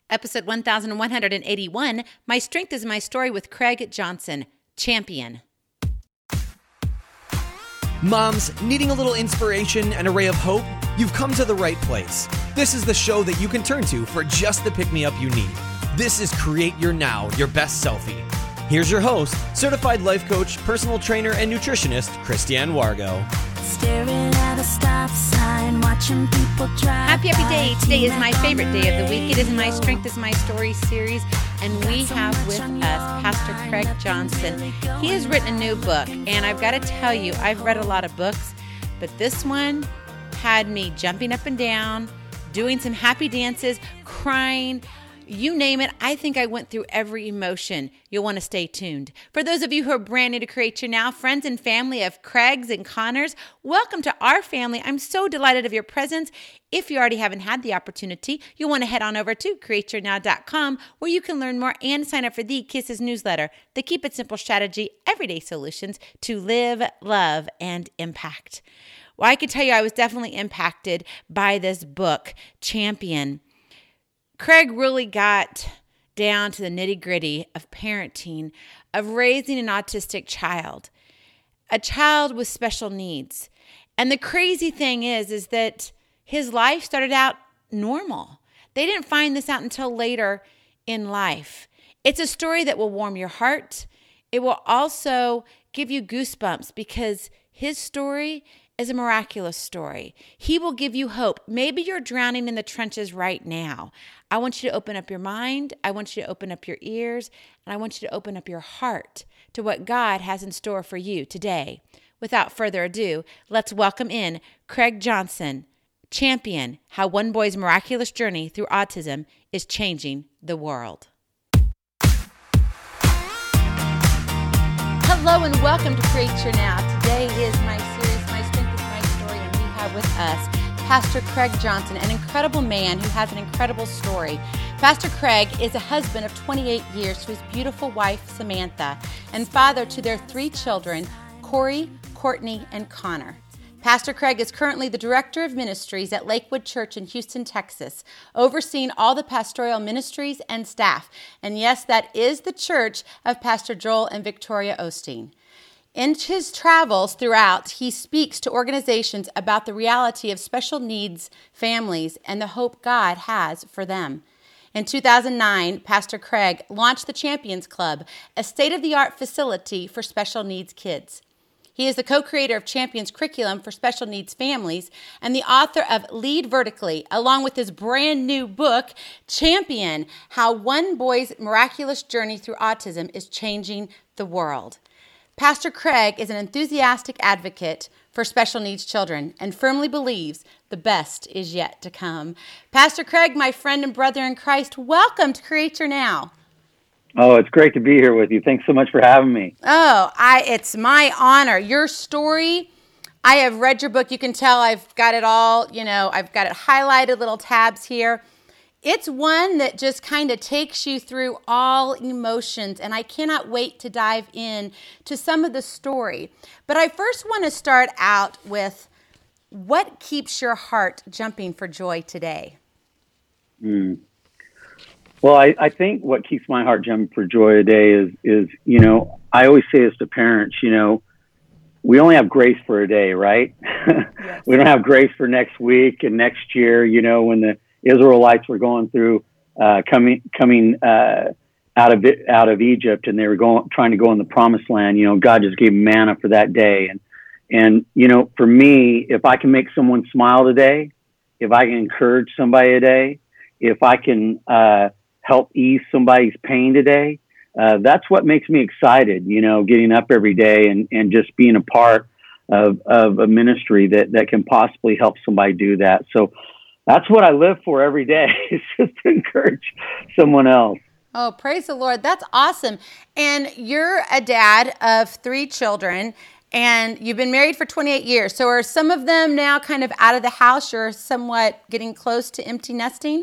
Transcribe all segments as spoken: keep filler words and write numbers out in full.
Episode one thousand one hundred eighty-one, My Strength is My Story with Craig Johnson, champion. Moms, needing a little inspiration and a ray of hope? You've come to the right place. This is the show that you can turn to for just the pick-me-up you need. This is Create Your Now, Your Best Selfie. Here's your host, certified life coach, personal trainer, and nutritionist, Christiane Wargo. Staring at a stop sign, watching people drive. Happy, happy day. Today is my favorite day of the week. It is My Strength is My Story series, and we have with us Pastor Craig Johnson. He has written a new book, and I've got to tell you, I've read a lot of books, but this one had me jumping up and down, doing some happy dances, crying. You name it, I think I went through every emotion. You'll want to stay tuned. For those of you who are brand new to Create Your Now, friends and family of Craigs and Connors, welcome to our family. I'm so delighted of your presence. If you already haven't had the opportunity, you'll want to head on over to create your now dot com where you can learn more and sign up for the Kisses newsletter, the Keep It Simple strategy, everyday solutions to live, love, and impact. Well, I can tell you I was definitely impacted by this book, Champion. Craig really got down to the nitty-gritty of parenting, of raising an autistic child, a child with special needs. And the crazy thing is, is that his life started out normal. They didn't find this out until later in life. It's a story that will warm your heart. It will also give you goosebumps because his story is a miraculous story. He will give you hope. Maybe you're drowning in the trenches right now. I want you to open up your mind. I want you to open up your ears. And I want you to open up your heart to what God has in store for you today. Without further ado, let's welcome in Craig Johnson, champion, how one boy's miraculous journey through autism is changing the world. Hello and welcome to Create Your Now. Today is my series, My Strength is My Story, and we have with us Pastor Craig Johnson, an incredible man who has an incredible story. Pastor Craig is a husband of twenty-eight years to his beautiful wife, Samantha, and father to their three children, Corey, Courtney, and Connor. Pastor Craig is currently the Director of Ministries at Lakewood Church in Houston, Texas, overseeing all the pastoral ministries and staff. And yes, that is the church of Pastor Joel and Victoria Osteen. In his travels throughout, he speaks to organizations about the reality of special needs families and the hope God has for them. In two thousand nine, Pastor Craig launched the Champions Club, a state-of-the-art facility for special needs kids. He is the co-creator of Champions Curriculum for Special Needs Families and the author of Lead Vertically, along with his brand new book, Champion, How One Boy's Miraculous Journey Through Autism is Changing the World. Pastor Craig is an enthusiastic advocate for special needs children and firmly believes the best is yet to come. Pastor Craig, my friend and brother in Christ, welcome to Create Your Now. Oh, it's great to be here with you. Thanks so much for having me. Oh, I it's my honor. Your story, I have read your book. You can tell I've got it all, you know, I've got it highlighted, little tabs here. It's one that just kind of takes you through all emotions, and I cannot wait to dive in to some of the story. But I first want to start out with what keeps your heart jumping for joy today? Mm. Well, I, I think what keeps my heart jumping for joy today is, is, you know, I always say this to parents, you know, we only have grace for a day, right? Yes. We don't have grace for next week and next year, you know, when the Israelites were going through, uh, coming, coming, uh, out of it, out of Egypt, and they were going, trying to go in the promised land. You know, God just gave manna for that day. And, and, you know, for me, if I can make someone smile today, if I can encourage somebody today, if I can, uh, help ease somebody's pain today, uh, that's what makes me excited, you know, getting up every day and, and just being a part of, of a ministry that, that can possibly help somebody do that. So that's what I live for every day, is just to encourage someone else. Oh, praise the Lord. That's awesome. And you're a dad of three children, and you've been married for twenty-eight years. So are some of them now kind of out of the house? You're somewhat getting close to empty nesting?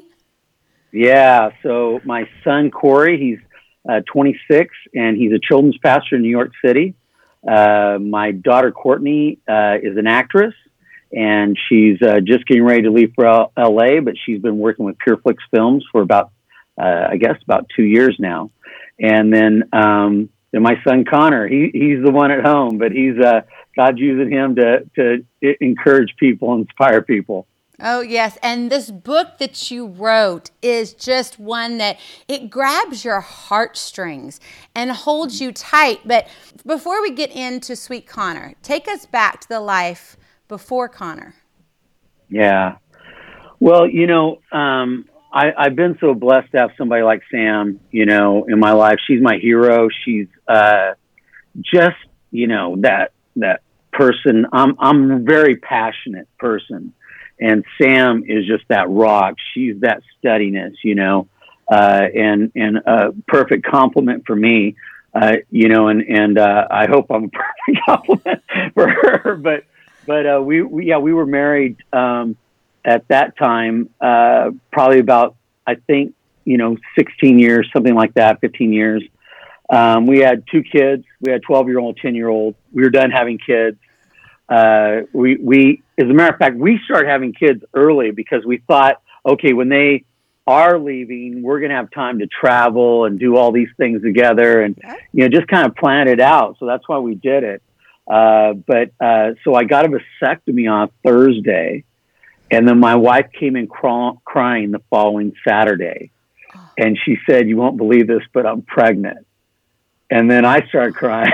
Yeah. So my son, Corey, he's uh, twenty-six, and he's a children's pastor in New York City. Uh, my daughter, Courtney, uh, is an actress, and she's uh, just getting ready to leave for L- L.A., but she's been working with PureFlix Films for about uh, I guess about two years now. And then, um, then my son Connor, he he's the one at home, but he's uh, God's using him to to encourage people, inspire people. Oh, yes. And this book that you wrote is just one that it grabs your heartstrings and holds you tight. But before we get into Sweet Connor, take us back to the life before Connor. Yeah. Well, you know, um, I, I've been so blessed to have somebody like Sam, you know, in my life. She's my hero. She's uh, just, you know, that that person. I'm I'm a very passionate person. And Sam is just that rock. She's that steadiness, you know, uh, and and a perfect compliment for me, uh, you know, and and uh, I hope I'm a perfect compliment for her. But but uh, we, we yeah we were married um, at that time, uh, probably about I think you know sixteen years, something like that, fifteen years. Um, we had two kids. We had twelve year old, ten year old. We were done having kids. Uh, we, we, as a matter of fact, we started having kids early because we thought, okay, when they are leaving, we're going to have time to travel and do all these things together and, you know, just kind of plan it out. So that's why we did it. Uh, but, uh, so I got a vasectomy on Thursday, and then my wife came in craw- crying the following Saturday. And she said, "You won't believe this, but I'm pregnant." And then I started crying.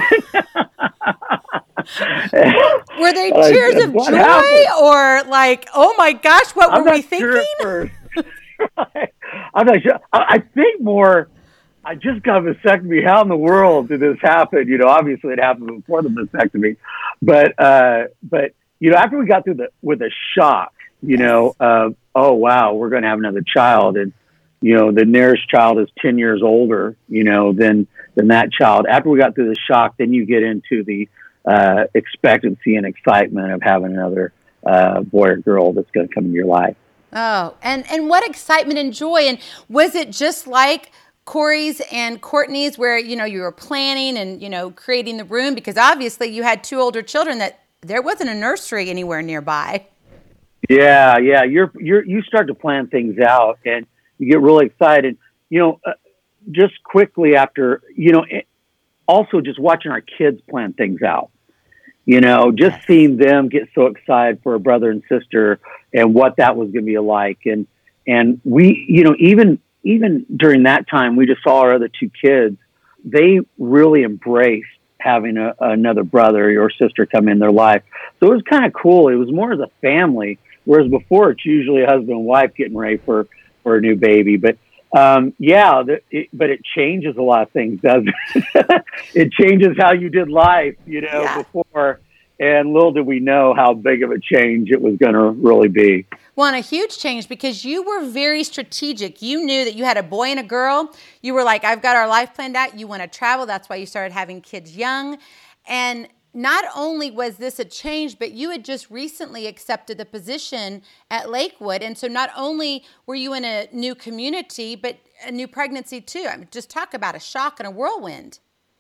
Were they tears said, of "What joy happened?" or like, oh my gosh, what I'm were we not sure thinking? at first. I'm not sure. I, I think more, I just got a vasectomy. How in the world did this happen? You know, obviously it happened before the vasectomy. But, uh, but you know, after we got through the, with a shock, you know, uh, oh, wow, we're going to have another child. And, you know, the nearest child is ten years older, you know, than, than that child. After we got through the shock, then you get into the, uh, expectancy and excitement of having another uh, boy or girl that's going to come into your life. Oh, and, and what excitement and joy. And was it just like Corey's and Courtney's where, you know, you were planning and, you know, creating the room? Because obviously you had two older children that there wasn't a nursery anywhere nearby. Yeah, yeah. You're, you're, you start to plan things out and you get really excited. You know, uh, just quickly after, you know, it, also just watching our kids plan things out. You know, just seeing them get so excited for a brother and sister and what that was going to be like. And, and we, you know, even, even during that time, we just saw our other two kids, they really embraced having a, another brother or sister come in their life. So it was kind of cool. It was more as a family, whereas before it's usually a husband and wife getting ready for, for a new baby. But, um, yeah, the, it, but it changes a lot of things, doesn't it? It changes how you did life, you know, yeah. before. And little did we know how big of a change it was going to really be. Well, and a huge change because you were very strategic. You knew that you had a boy and a girl. You were like, I've got our life planned out. You want to travel. That's why you started having kids young. And not only was this a change, but you had just recently accepted the position at Lakewood. And so not only were you in a new community, but a new pregnancy too. I mean, just talk about a shock and a whirlwind.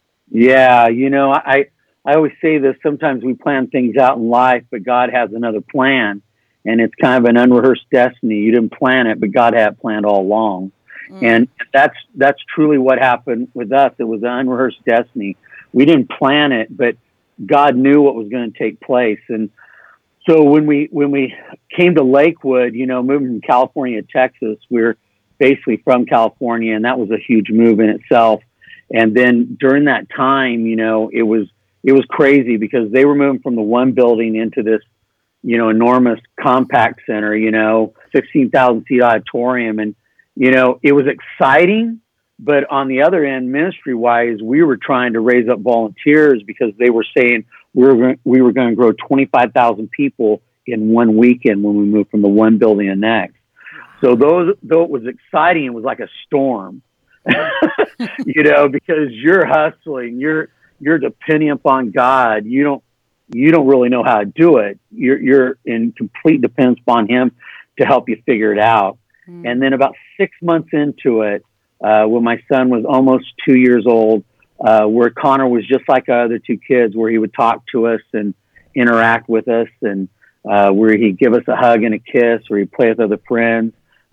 Yeah, you know, I, I always say this, sometimes we plan things out in life, but God has another plan. And it's kind of an unrehearsed destiny. You didn't plan it, but God had it planned all along. Mm. And that's that's truly what happened with us. It was an unrehearsed destiny. We didn't plan it, but God knew what was going to take place. And so when we when we came to Lakewood, you know, moving from California to Texas, we're basically from California, and that was a huge move in itself. And then during that time, you know, it was it was crazy because they were moving from the one building into this, you know, enormous compact center, you know, sixteen thousand seat auditorium. And, you know, it was exciting. But on the other end, ministry wise, we were trying to raise up volunteers because they were saying we were going, we were going to grow twenty-five thousand people in one weekend when we moved from the one building to the next. So those, though it was exciting, it was like a storm, you know, because you're hustling, you're, you're depending upon God. You don't, you don't really know how to do it. You're, you're in complete dependence upon Him to help you figure it out. Mm. And then about six months into it, uh, when my son was almost two years old, uh, where Connor was just like our other two kids, where he would talk to us and interact with us, and uh, where he'd give us a hug and a kiss, or he'd play with other friends.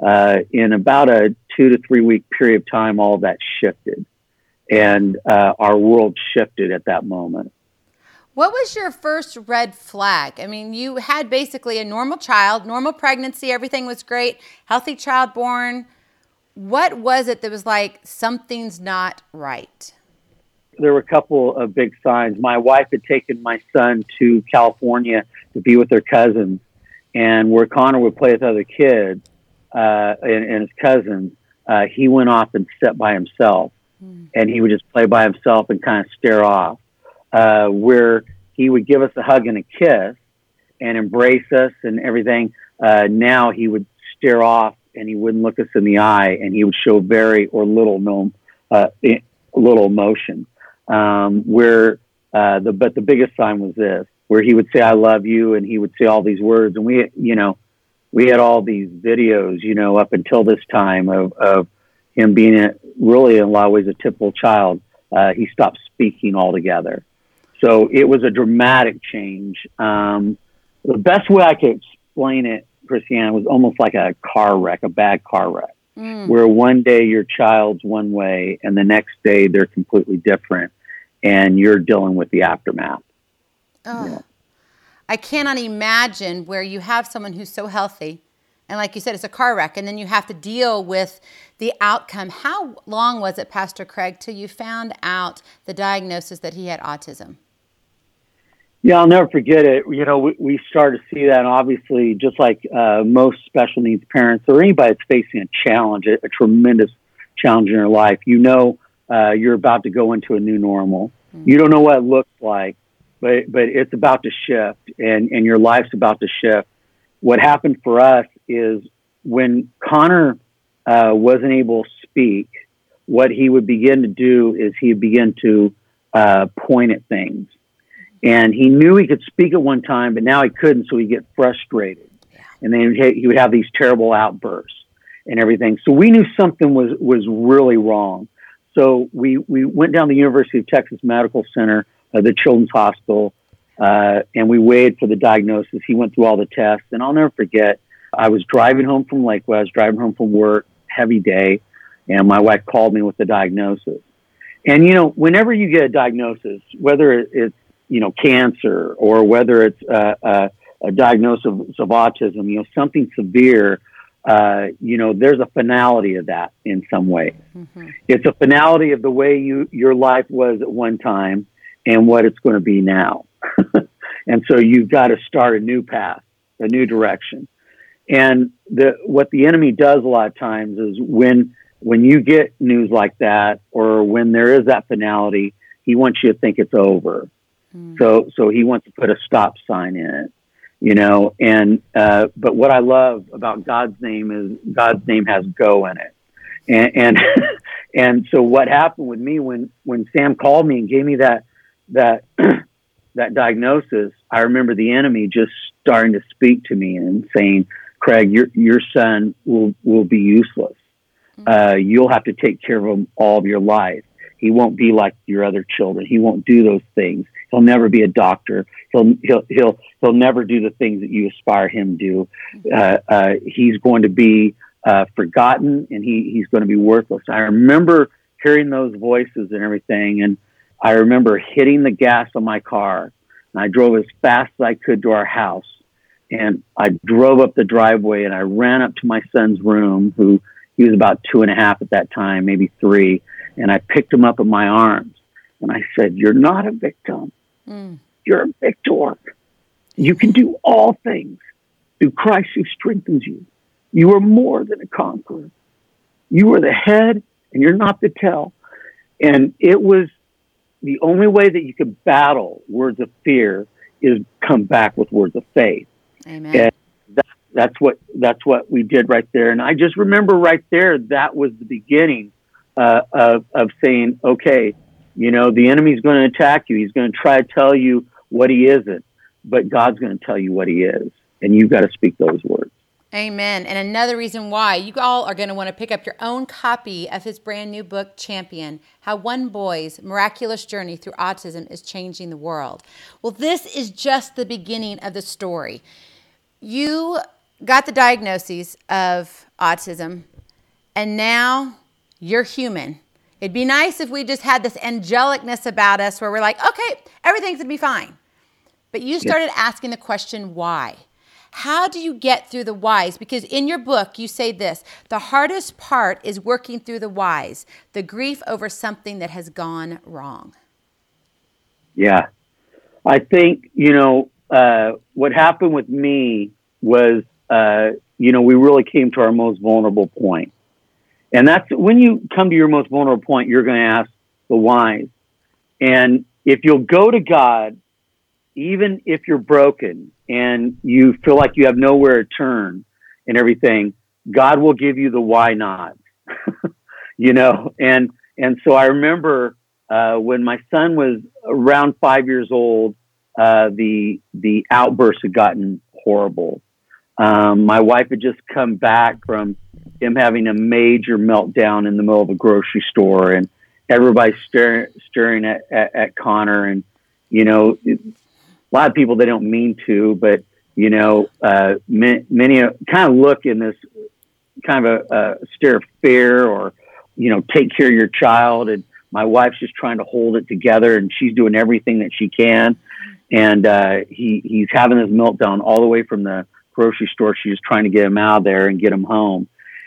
uh, in about a two to three week period of time, all of that shifted, and uh, our world shifted at that moment. What was your first red flag? I mean, you had basically a normal child, normal pregnancy, everything was great, healthy child born. What was it that was like, something's not right? There were a couple of big signs. My wife had taken my son to California to be with her cousins, and where Connor would play with other kids uh, and, and his cousins, uh, he went off and sat by himself, mm. and he would just play by himself and kind of stare off. Uh, where he would give us a hug and a kiss and embrace us and everything. Uh, now he would stare off and he wouldn't look us in the eye, and he would show very or little no, uh, little emotion. Um, where uh, the but the biggest sign was this, where he would say "I love you" and he would say all these words, and we you know we had all these videos you know up until this time of of him being a, really in a lot of ways a typical child. Uh, he stopped speaking altogether. So it was a dramatic change. Um, the best way I could explain it, Christiane, was almost like a car wreck, a bad car wreck, mm. where one day your child's one way and the next day they're completely different, and you're dealing with the aftermath. Oh, yeah. I cannot imagine where you have someone who's so healthy, and like you said, it's a car wreck, and then you have to deal with the outcome. How long was it, Pastor Craig, till you found out the diagnosis that he had autism? Yeah, I'll never forget it. You know, we, we started to see that, and obviously, just like uh, most special needs parents or anybody that's facing a challenge, a, a tremendous challenge in their life, you know uh, you're about to go into a new normal. Mm-hmm. You don't know what it looks like, but but it's about to shift, and, and your life's about to shift. What happened for us is when Connor uh, wasn't able to speak, what he would begin to do is he would begin to uh, point at things. And he knew he could speak at one time, but now he couldn't, so he'd get frustrated. Yeah. And then he would have these terrible outbursts and everything. So we knew something was, was really wrong. So we, we went down to the University of Texas Medical Center, uh, the Children's Hospital, uh, and we waited for the diagnosis. He went through all the tests, and I'll never forget, I was driving home from Lakewood. I was driving home from work, heavy day, and my wife called me with the diagnosis. And, you know, whenever you get a diagnosis, whether it's, you know, cancer, or whether it's uh, uh, a diagnosis of, of autism, you know, something severe, uh, you know, there's a finality of that in some way. Mm-hmm. It's a finality of the way you your life was at one time and what it's going to be now. And so you've got to start a new path, a new direction. And the what the enemy does a lot of times is when when you get news like that, or when there is that finality, he wants you to think it's over. Mm. So, so he wants to put a stop sign in it, you know, and, uh, but what I love about God's name is God's name has go in it. And, and, and so what happened with me when, when Sam called me and gave me that, that, that diagnosis, I remember the enemy just starting to speak to me and saying, Craig, your, your son will, will be useless. Uh, you'll have to take care of him all of your life. He won't be like your other children. He won't do those things. He'll never be a doctor. He'll he'll he'll he'll never do the things that you aspire him to do. Uh, uh, he's going to be uh, forgotten, and he he's going to be worthless. I remember hearing those voices and everything, and I remember hitting the gas on my car, and I drove as fast as I could to our house, and I drove up the driveway, and I ran up to my son's room, who he was about two and a half at that time, maybe three, and I picked him up in my arms, and I said, "You're not a victim. Mm. You're a victor. You can do all things through Christ who strengthens you. You are more than a conqueror. You are the head, and you're not the tail." And it was the only way that you could battle words of fear is come back with words of faith. Amen. And that, that's what that's what we did right there. And I just remember right there, that was the beginning uh, of of saying, okay, you know, the enemy's going to attack you. He's going to try to tell you what he isn't, but God's going to tell you what he is, and you've got to speak those words. Amen. And another reason why you all are going to want to pick up your own copy of his brand new book, Champion, How One Boy's Miraculous Journey Through Autism is Changing the World. Well, this is just the beginning of the story. You got the diagnoses of autism, and now you're human. It'd be nice if we just had this angelicness about us where we're like, okay, everything's gonna be fine. But you started yeah. asking the question, why? How do you get through the whys? Because in your book, you say this, the hardest part is working through the whys, the grief over something that has gone wrong. Yeah. I think, you know, uh, what happened with me was, uh, you know, we really came to our most vulnerable point. And that's when you come to your most vulnerable point, you're going to ask the whys. And if you'll go to God, even if you're broken and you feel like you have nowhere to turn and everything, God will give you the why not, you know? And, and so I remember, uh, when my son was around five years old, uh, the, the outbursts had gotten horrible. Um, my wife had just come back from him having a major meltdown in the middle of a grocery store, and everybody's staring, staring at, at, at Connor. And, you know, it, a lot of people, they don't mean to, but, you know, uh, many, many kind of look in this kind of a, a stare of fear, or, you know, take care of your child. And my wife's just trying to hold it together, and she's doing everything that she can. And uh, he, he's having this meltdown all the way from the grocery store. She's trying to get him out of there and get him home.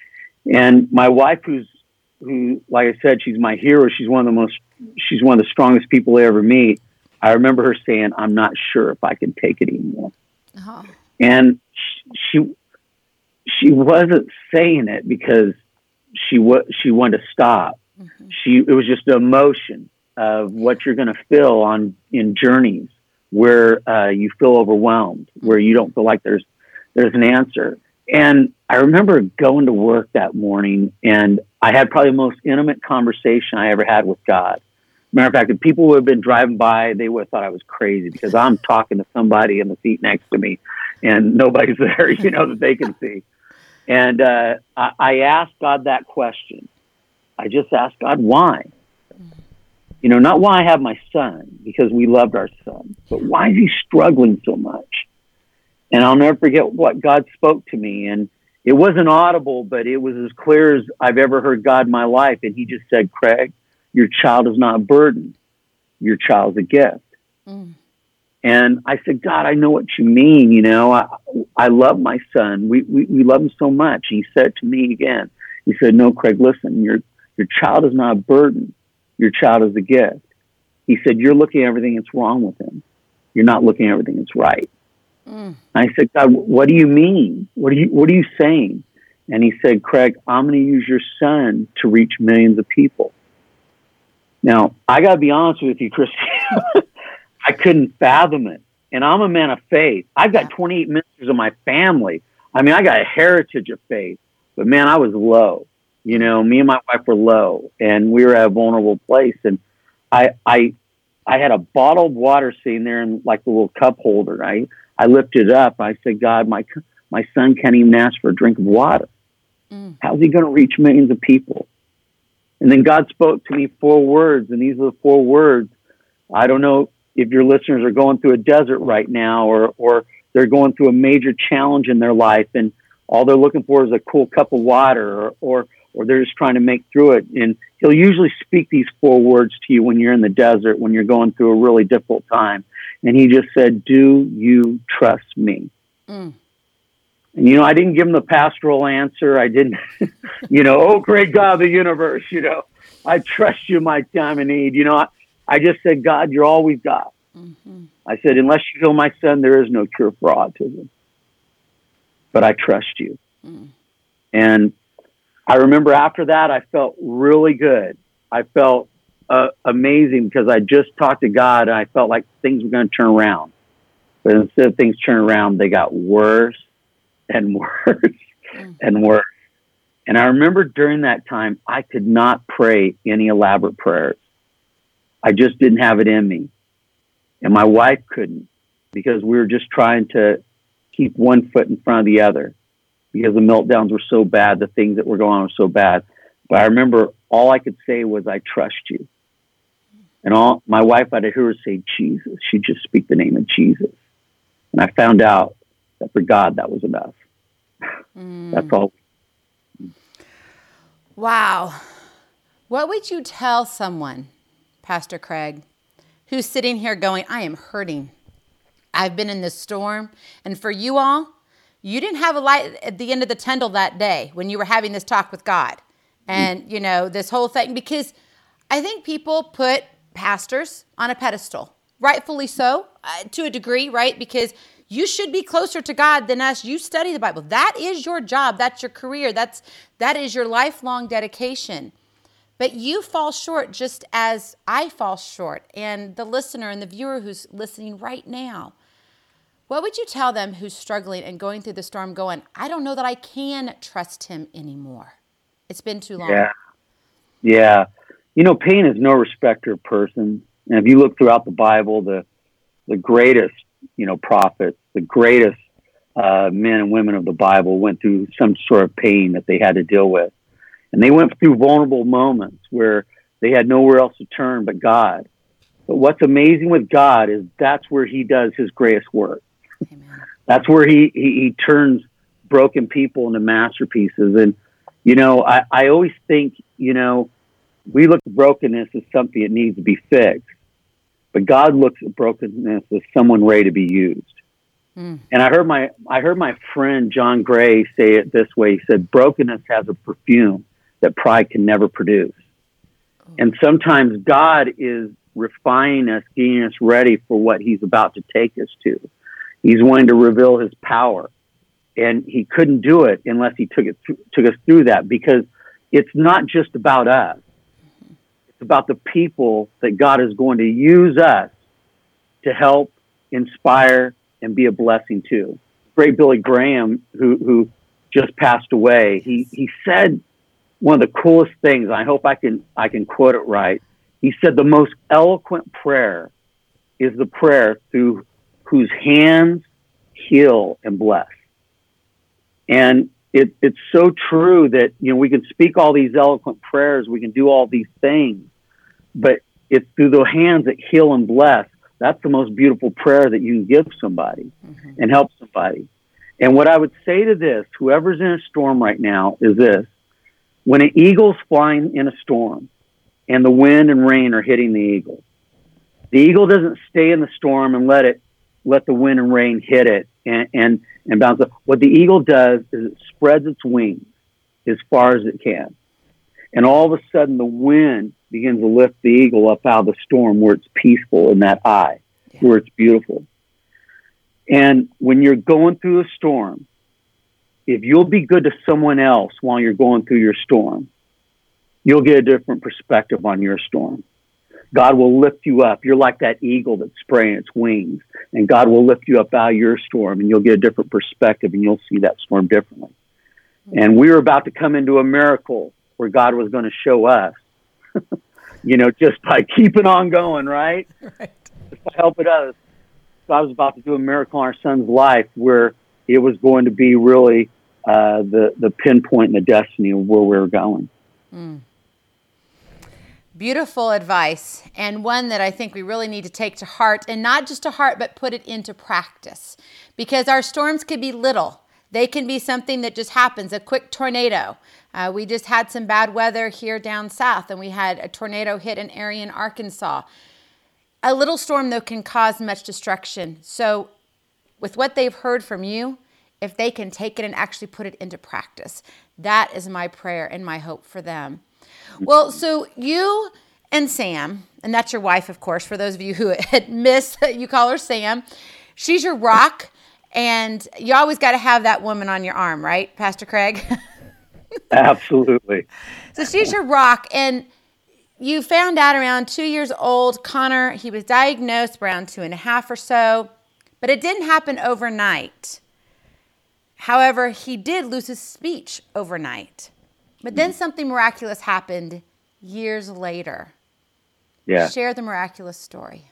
And my wife, who's, who, like I said, she's my hero. She's one of the most, she's one of the strongest people I ever meet. I remember her saying, I'm not sure if I can take it anymore. Oh. And she, she wasn't saying it because she was, she wanted to stop. Mm-hmm. She, it was just the emotion of what you're going to feel on in journeys where uh, you feel overwhelmed, mm-hmm. where you don't feel like there's, there's an answer. And I remember going to work that morning, and I had probably the most intimate conversation I ever had with God. Matter of fact, if people would have been driving by, they would have thought I was crazy, because I'm talking to somebody in the seat next to me and nobody's there, you know, that they can see. And uh, I, I asked God that question. I just asked God, why? You know, not why I have my son, because we loved our son, but why is he struggling so much? And I'll never forget what God spoke to me. And it wasn't audible, but it was as clear as I've ever heard God in my life. And he just said, Craig, your child is not a burden. Your child's a gift. Mm. And I said, God, I know what you mean. You know, I, I love my son. We, we, we love him so much. He said to me again, he said, no, Craig, listen, your, your child is not a burden. Your child is a gift. He said, you're looking at everything that's wrong with him. You're not looking at everything that's right. Mm. I said, God, what do you mean? What are you, what are you saying? And he said, Craig, I'm going to use your son to reach millions of people. Now, I got to be honest with you, Christine. I couldn't fathom it. And I'm a man of faith. I've got twenty-eight ministers in my family. I mean, I got a heritage of faith. But, man, I was low. You know, me and my wife were low, and we were at a vulnerable place. And I I, I had a bottle of water sitting there in, like, the little cup holder, right? I lifted it up. I said, God, my my son can't even ask for a drink of water. Mm. How's he going to reach millions of people? And then God spoke to me four words, and these are the four words. I don't know if your listeners are going through a desert right now, or or they're going through a major challenge in their life, and all they're looking for is a cool cup of water, or or, or they're just trying to make through it. And he'll usually speak these four words to you when you're in the desert, when you're going through a really difficult time. And he just said, do you trust me? Mm. And, you know, I didn't give him the pastoral answer. I didn't, you know, oh, great God of the universe, you know, I trust you in my time of need. You know, I, I just said, God, you're all we've got. Mm-hmm. I said, unless you heal my son, there is no cure for autism. But I trust you. Mm. And I remember after that, I felt really good. I felt Uh, amazing, because I just talked to God, and I felt like things were going to turn around. But instead of things turning around, they got worse and worse mm. and worse. And I remember during that time, I could not pray any elaborate prayers. I just didn't have it in me. And my wife couldn't, because we were just trying to keep one foot in front of the other, because the meltdowns were so bad, the things that were going on were so bad. But I remember all I could say was, I trust you. And all my wife, I'd hear her say, Jesus. She'd just speak the name of Jesus. And I found out that for God, that was enough. Mm. That's all. Wow. What would you tell someone, Pastor Craig, who's sitting here going, I am hurting. I've been in this storm. And for you all, you didn't have a light at the end of the tunnel that day when you were having this talk with God. And, you know, this whole thing, because I think people put pastors on a pedestal, rightfully so, uh, to a degree, right? Because you should be closer to God than us. You study the Bible. That is your job. That's your career. That's, that is your lifelong dedication. But you fall short just as I fall short, and the listener and the viewer who's listening right now. What would you tell them who's struggling and going through the storm going, I don't know that I can trust him anymore. It's been too long. Yeah. Yeah. You know, pain is no respecter of person. And if you look throughout the Bible, the the greatest, you know, prophets, the greatest uh, men and women of the Bible went through some sort of pain that they had to deal with. And they went through vulnerable moments where they had nowhere else to turn but God. But what's amazing with God is that's where he does his greatest work. Amen. That's where he, he, he turns broken people into masterpieces. And, you know, I, I always think, you know, we look at brokenness as something that needs to be fixed. But God looks at brokenness as someone ready to be used. Mm. And I heard my I heard my friend John Gray say it this way. He said, brokenness has a perfume that pride can never produce. Oh. And sometimes God is refining us, getting us ready for what he's about to take us to. He's wanting to reveal his power. And he couldn't do it unless he took it th- took us through that, because it's not just about us. It's about the people that God is going to use us to help inspire and be a blessing to. Great Billy Graham, who who just passed away, he he said one of the coolest things. I hope I can I can quote it right. He said the most eloquent prayer is the prayer through whose hands heal and bless. And it, it's so true that, you know, we can speak all these eloquent prayers, we can do all these things, but it's through the hands that heal and bless. That's the most beautiful prayer that you can give somebody mm-hmm. and help somebody. And what I would say to this, whoever's in a storm right now, is this: when an eagle's flying in a storm and the wind and rain are hitting the eagle, the eagle doesn't stay in the storm and let it, let the wind and rain hit it and, and, and bounce up. What the eagle does is it spreads its wings as far as it can. And all of a sudden the wind begins to lift the eagle up out of the storm where it's peaceful in that eye, yeah. where it's beautiful. And when you're going through a storm, if you'll be good to someone else while you're going through your storm, you'll get a different perspective on your storm. God will lift you up. You're like that eagle that's spraying its wings, and God will lift you up out of your storm, and you'll get a different perspective, and you'll see that storm differently. Mm-hmm. And we were about to come into a miracle where God was going to show us, you know, just by keeping on going, right? Right. Just by helping others. God was about to do a miracle in our son's life where it was going to be really uh, the, the pinpoint and the destiny of where we were going. Mm. Beautiful advice, and one that I think we really need to take to heart, and not just to heart, but put it into practice. Because our storms could be little. They can be something that just happens, a quick tornado. Uh, we just had some bad weather here down south, and we had a tornado hit an area in Arkansas. A little storm, though, can cause much destruction. So with what they've heard from you, if they can take it and actually put it into practice, that is my prayer and my hope for them. Well, so you and Sam, and that's your wife, of course, for those of you who had missed, you call her Sam. She's your rock, and you always got to have that woman on your arm, right, Pastor Craig? Absolutely. So she's your rock, and you found out around two years old, Connor, he was diagnosed around two and a half or so, but it didn't happen overnight. However, he did lose his speech overnight. But then something miraculous happened years later. Yeah. Share the miraculous story.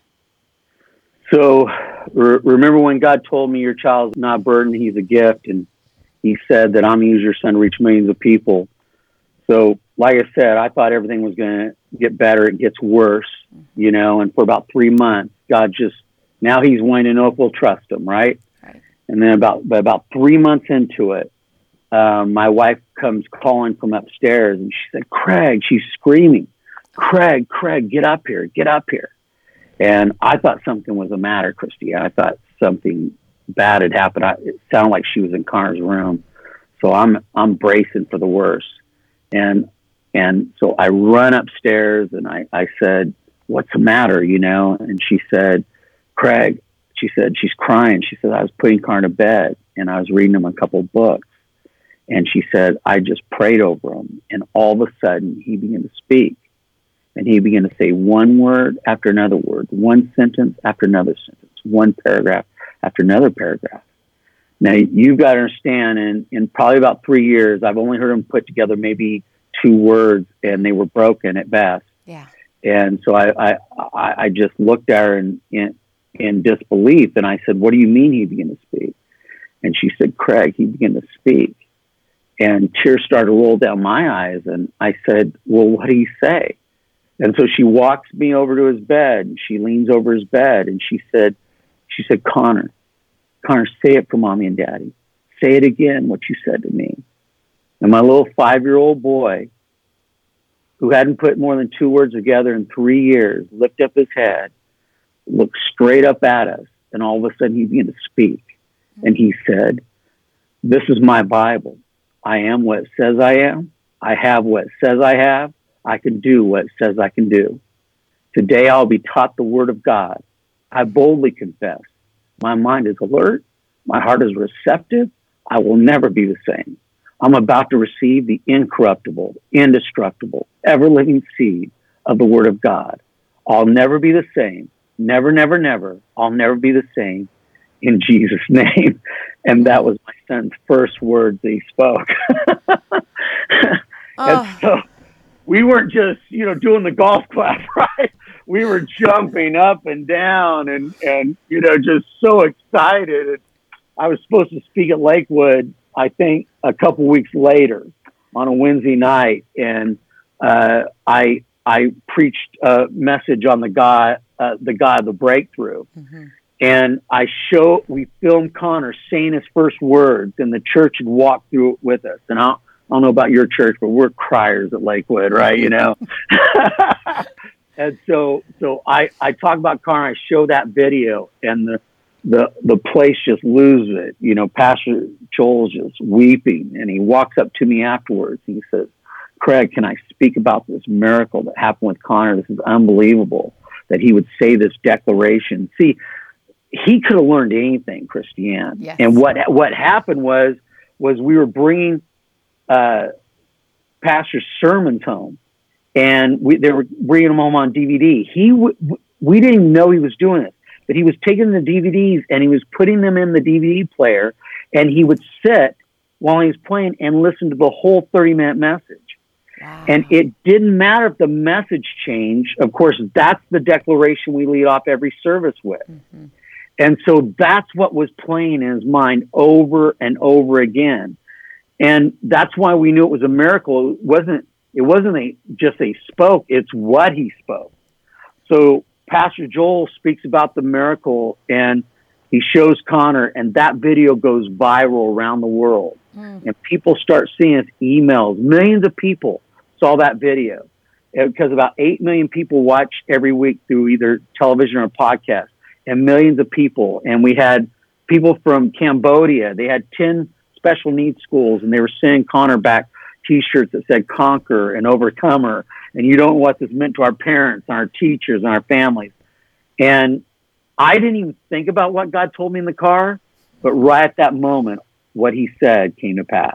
So re- remember when God told me your child's not a burden, he's a gift. And he said that I'm going to use your son to reach millions of people. So like I said, I thought everything was going to get better. It gets worse, you know, and for about three months, God just, now he's wanting to know if we'll trust him. Right. Right. And then about, about three months into it, uh, my wife comes calling from upstairs, and she said, Craig, she's screaming, Craig, Craig, get up here, get up here. And I thought something was the matter, Christy. I thought something bad had happened. I, it sounded like she was in Connor's room. So I'm, I'm bracing for the worst. And, and so I run upstairs and I, I said, what's the matter? You know? And she said, Craig, she said, she's crying. She said, I was putting Connor to bed and I was reading him a couple of books. And she said, I just prayed over him. And all of a sudden he began to speak. And he began to say one word after another word, one sentence after another sentence, one paragraph after another paragraph. Now, you've got to understand, in, in probably about three years, I've only heard him put together maybe two words, and they were broken at best. Yeah. And so I, I, I just looked at her in, in, in disbelief, and I said, what do you mean he began to speak? And she said, Craig, he began to speak. And tears started to roll down my eyes, and I said, well, what do you say? And so she walks me over to his bed, and she leans over his bed, and she said, she said, Connor, Connor, say it for mommy and daddy. Say it again, what you said to me. And my little five-year-old boy, who hadn't put more than two words together in three years, lifted up his head, looked straight up at us, and all of a sudden he began to speak. And he said, this is my Bible. I am what it says I am. I have what it says I have. I can do what it says I can do. Today I'll be taught the word of God. I boldly confess. My mind is alert. My heart is receptive. I will never be the same. I'm about to receive the incorruptible, indestructible, ever-living seed of the word of God. I'll never be the same. Never, never, never. I'll never be the same in Jesus' name. And that was my son's first words that he spoke. Oh. And so we weren't just, you know, doing the golf clap, right? We were jumping up and down and, and, you know, just so excited. And I was supposed to speak at Lakewood, I think, a couple weeks later on a Wednesday night. And uh, I I preached a message on the God, uh, the God of the breakthrough. Mm-hmm. And I show, we filmed Connor saying his first words, and the church had walked through it with us. And I, I don't know about your church, but we're criers at Lakewood, right? You know? And so, so I, I talk about Connor, I show that video, and the, the, the place just loses it. You know, Pastor Joel's just weeping, and he walks up to me afterwards. He says, Craig, can I speak about this miracle that happened with Connor? This is unbelievable that he would say this declaration. See, he could have learned anything, Christiane. Yes. And what, what happened was, was we were bringing, uh, pastor's sermons home, and we, they were bringing them home on D V D. He, w- we didn't even know he was doing it, but he was taking the D V Ds and he was putting them in the D V D player, and he would sit while he was playing and listen to the whole thirty minute message. Wow. And it didn't matter if the message changed. Of course, that's the declaration we lead off every service with. Mm-hmm. And so that's what was playing in his mind over and over again. And that's why we knew it was a miracle. It wasn't, it wasn't a, just a spoke, it's what he spoke. So Pastor Joel speaks about the miracle, and he shows Connor, and that video goes viral around the world. Mm. And people start seeing his emails. Millions of people saw that video, because about eight million people watch every week through either television or podcast, and millions of people. And we had people from Cambodia. They had ten special needs schools, and they were sending Connor back T-shirts that said Conquer and Overcomer, and you don't know what this meant to our parents and our teachers and our families. And I didn't even think about what God told me in the car, but right at that moment, what he said came to pass.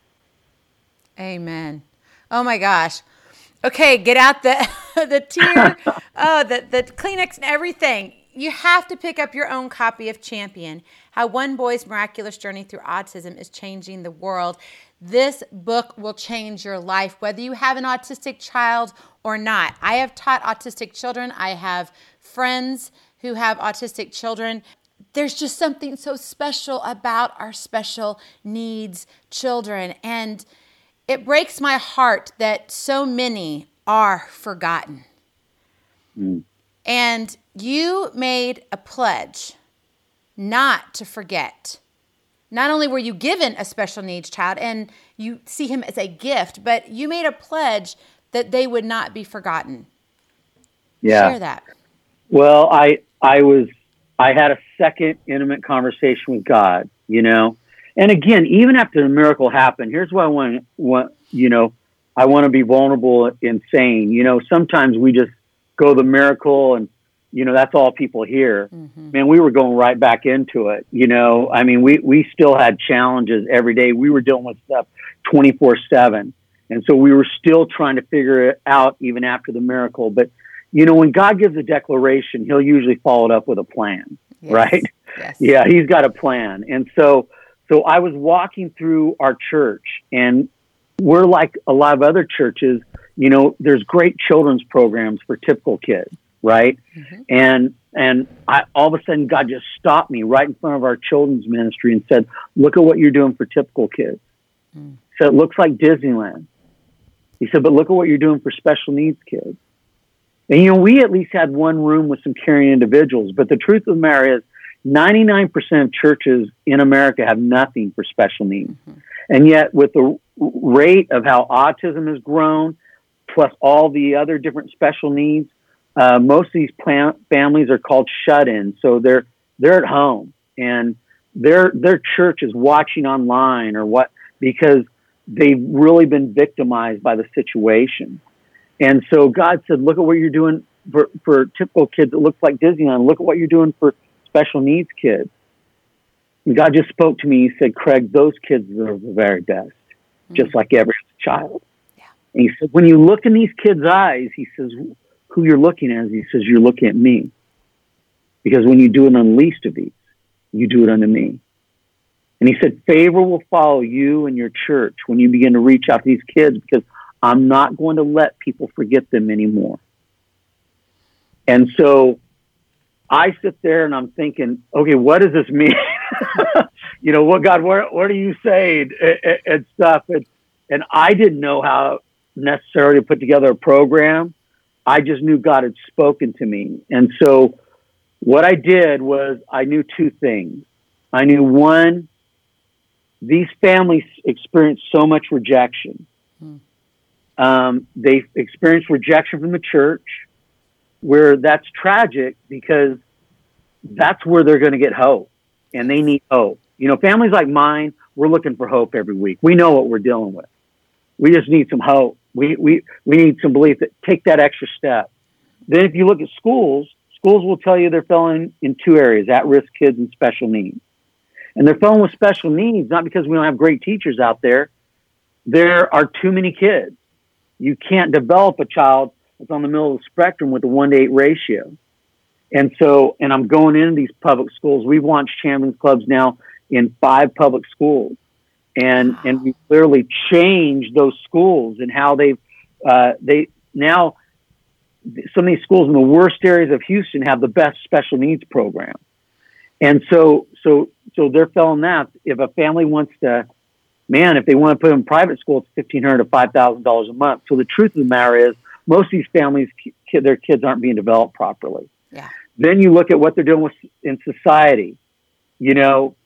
Amen. Oh my gosh. Okay, get out the the tear, oh, the, the Kleenex and everything. You have to pick up your own copy of Champion, How One Boy's Miraculous Journey Through Autism is Changing the World. This book will change your life, whether you have an autistic child or not. I have taught autistic children. I have friends who have autistic children. There's just something so special about our special needs children. And it breaks my heart that so many are forgotten. Mm. And you made a pledge not to forget not only were you given a special needs child and you see him as a gift, but you made a pledge that they would not be forgotten. Yeah. Share that. Well, I, I was, I had a second intimate conversation with God, you know, and again, even after the miracle happened, here's what I want, want you know, I want to be vulnerable and saying, you know, sometimes we just go the miracle and, you know, that's all people hear. Mm-hmm. Man, we were going right back into it. You know, I mean, we, we still had challenges every day. We were dealing with stuff twenty-four seven. And so we were still trying to figure it out even after the miracle. But, you know, when God gives a declaration, he'll usually follow it up with a plan, yes. right? Yes. Yeah, he's got a plan. And so, so I was walking through our church, and we're like a lot of other churches, you know, there's great children's programs for typical kids, right? Mm-hmm. And and I, all of a sudden, God just stopped me right in front of our children's ministry and said, look at what you're doing for typical kids. Mm. So it looks like Disneyland. He said, but look at what you're doing for special needs kids. And, you know, we at least had one room with some caring individuals, but the truth of the matter is ninety-nine percent of churches in America have nothing for special needs. Mm-hmm. And yet with the rate of how autism has grown, plus all the other different special needs, uh, most of these plant families are called shut-ins. So they're, they're at home and their, their church is watching online or what, because they've really been victimized by the situation. And so God said, look at what you're doing for, for typical kids. It looks like Disneyland. Look at what you're doing for special needs kids. And God just spoke to me. He said, Craig, those kids are the very best, mm-hmm. just like every child. Yeah. And he said, when you look in these kids' eyes, he says, who you're looking at, he says, you're looking at me. Because when you do it on the least of these, you do it unto me. And he said, favor will follow you and your church when you begin to reach out to these kids, because I'm not going to let people forget them anymore. And so I sit there and I'm thinking, okay, what does this mean? You know, what, God, what, what are you saying and, and stuff? And, and I didn't know how necessarily to put together a program. I just knew God had spoken to me. And so what I did was I knew two things. I knew, one, these families experience so much rejection. Hmm. Um, they experience rejection from the church, where that's tragic because that's where they're going to get hope, and they need hope. You know, families like mine, we're looking for hope every week. We know what we're dealing with. We just need some hope. We, we, we need some belief that take that extra step. Then if you look at schools, schools will tell you they're failing in two areas, at-risk kids and special needs. And they're failing with special needs, not because we don't have great teachers out there. There are too many kids. You can't develop a child that's on the middle of the spectrum with a one to eight ratio. And so, and I'm going into these public schools. We've launched Champions Clubs now in five public schools. And, wow. and we clearly changed those schools and how they've, uh, they now, some of these schools in the worst areas of Houston have the best special needs program. And so, so, so they're filling that. If a family wants to, man, if they want to put them in private school, it's fifteen hundred dollars to five thousand dollars a month. So the truth of the matter is, most of these families, their kids aren't being developed properly. Yeah. Then you look at what they're doing with, in society. You know,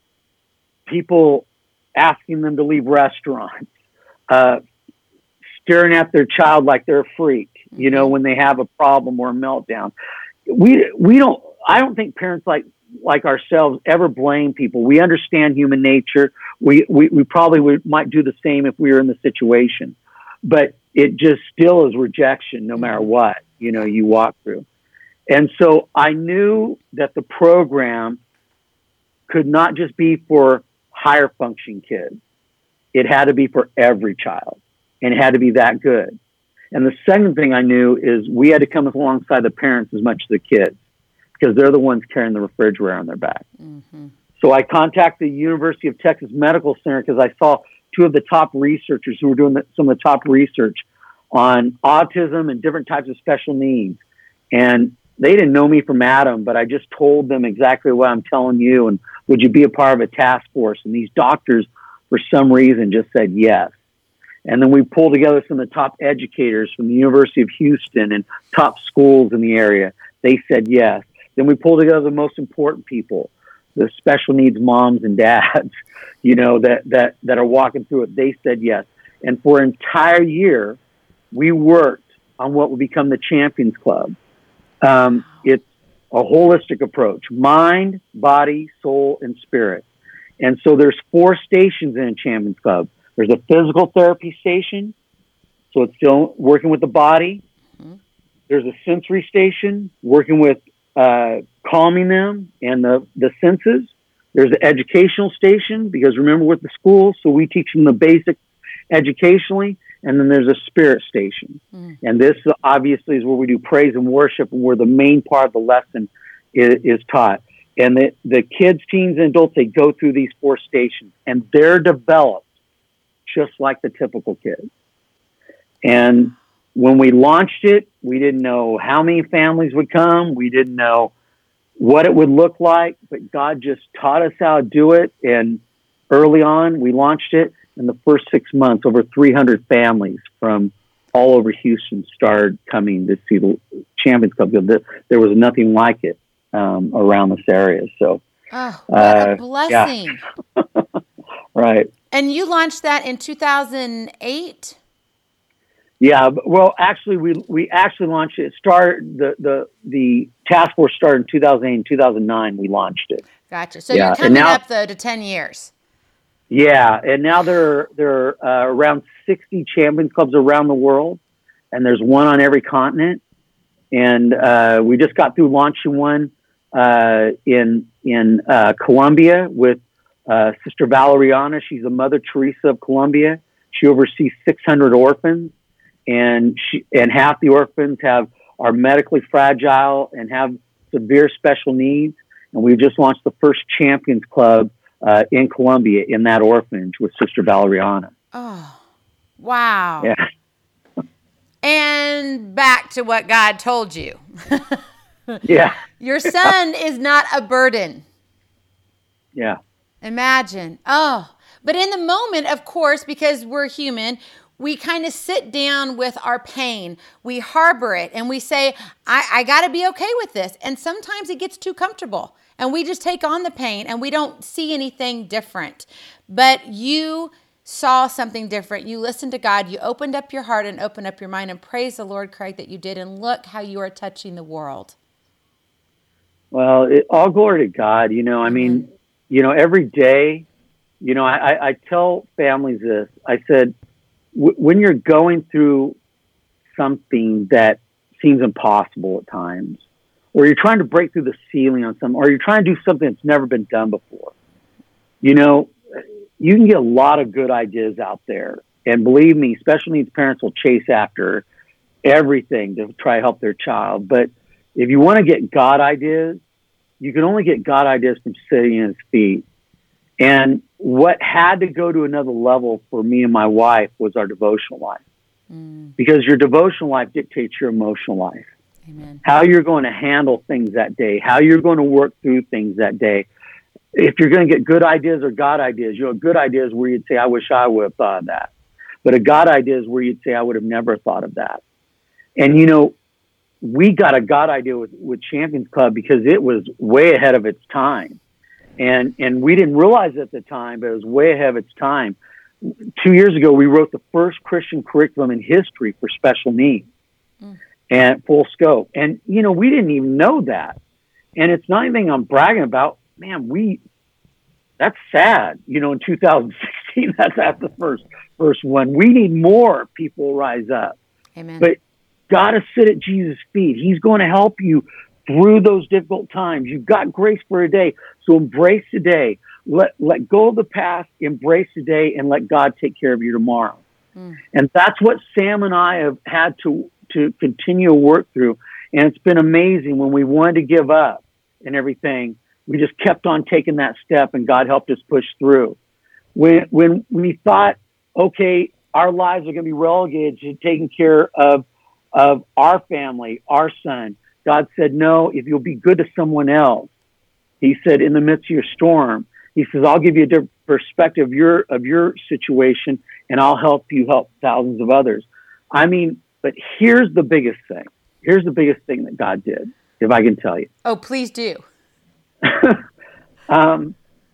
people asking them to leave restaurants, uh, staring at their child like they're a freak, mm-hmm. you know, when they have a problem or a meltdown. We, we don't, I don't think parents like, like ourselves ever blame people. We understand human nature. We, we, we probably would, might do the same if we were in the situation, but it just still is rejection no matter what, you know, you walk through. And so I knew that the program could not just be for higher function kids. It had to be for every child, and it had to be that good. And the second thing I knew is we had to come alongside the parents as much as the kids, because they're the ones carrying the refrigerator on their back. Mm-hmm. So I contacted the University of Texas Medical Center because I saw two of the top researchers who were doing the, some of the top research on autism and different types of special needs. And they didn't know me from Adam, but I just told them exactly what I'm telling you. And would you be a part of a task force? And these doctors, for some reason, just said yes. And then we pulled together some of the top educators from the University of Houston and top schools in the area. They said yes. Then we pulled together the most important people the special needs moms and dads, you know, that, that, that are walking through it, they said yes. And for an entire year, we worked on what will become the Champions Club. Um, it's a holistic approach, mind, body, soul, and spirit. And so there's four stations in a Champions Club. There's a physical therapy station, so it's still working with the body. Mm-hmm. There's a sensory station, working with uh, calming them and the, the senses. There's an educational station, because remember with the schools, so we teach them the basics educationally. And then there's a spirit station. Mm. And this obviously is where we do praise and worship, and where the main part of the lesson is, is taught. And the, the kids, teens, and adults, they go through these four stations, and they're developed just like the typical kid. And when we launched it, we didn't know how many families would come. We didn't know what it would look like, but God just taught us how to do it. And early on, we launched it. In the first six months, over three hundred families from all over Houston started coming to see the Champions Club. There was nothing like it um, around this area. So, oh, what uh, a blessing! Yeah. Right. And you launched that in two thousand eight. Yeah. Well, actually, we we actually launched it. Started the the the task force started in two thousand eight and two thousand nine. We launched it. Gotcha. So yeah. You're coming now, up though to ten years. Yeah, and now there there are uh, around sixty Champions Clubs around the world, and there's one on every continent. And uh, we just got through launching one uh, in in uh, Colombia with uh, Sister Valeriana. She's the Mother Teresa of Colombia. She oversees six hundred orphans, and she and half the orphans have are medically fragile and have severe special needs. And we just launched the first Champions Club Uh, in Colombia, in that orphanage with Sister Valeriana. Oh, wow. Yeah. And back to what God told you. Yeah. Your son is not a burden. Yeah. Imagine. Oh, but in the moment, of course, because we're human, we kind of sit down with our pain. We harbor it and we say, I, I got to be okay with this. And sometimes it gets too comfortable. And we just take on the pain and we don't see anything different. But you saw something different. You listened to God. You opened up your heart and opened up your mind, and praise the Lord, Craig, that you did. And look how you are touching the world. Well, it, all glory to God. You know, I mean, mm-hmm. you know, every day, you know, I, I, I tell families this. I said, w- when you're going through something that seems impossible at times, or you're trying to break through the ceiling on something, or you're trying to do something that's never been done before, you know, you can get a lot of good ideas out there. And believe me, special needs parents will chase after everything to try to help their child. But if you want to get God ideas, you can only get God ideas from sitting at his feet. And what had to go to another level for me and my wife was our devotional life. Mm. Because your devotional life dictates your emotional life. Amen. How you're going to handle things that day, how you're going to work through things that day. If you're going to get good ideas or God ideas, you know, good ideas where you'd say, I wish I would have thought of that. But a God idea is where you'd say, I would have never thought of that. And, you know, we got a God idea with, with Champions Club because it was way ahead of its time. And, and we didn't realize it at the time, but it was way ahead of its time. Two years ago, we wrote the first Christian curriculum in history for special needs. Mm. And full scope. And, you know, we didn't even know that. And it's not anything I'm bragging about. Man, we, that's sad. You know, in two thousand sixteen, that's at the first, first one. We need more people rise up. Amen. But got to sit at Jesus' feet. He's going to help you through those difficult times. You've got grace for a day. So embrace today. Let, let go of the past, embrace today, and let God take care of you tomorrow. Mm. And that's what Sam and I have had to to continue to work through. And it's been amazing. When we wanted to give up and everything, we just kept on taking that step, and God helped us push through. When, when we thought, okay, our lives are going to be relegated to taking care of, of our family, our son, God said, no, if you'll be good to someone else, he said, in the midst of your storm, he says, I'll give you a different perspective of your, of your situation, and I'll help you help thousands of others. I mean, but here's the biggest thing. Here's the biggest thing that God did, if I can tell you. Oh, please do. Um,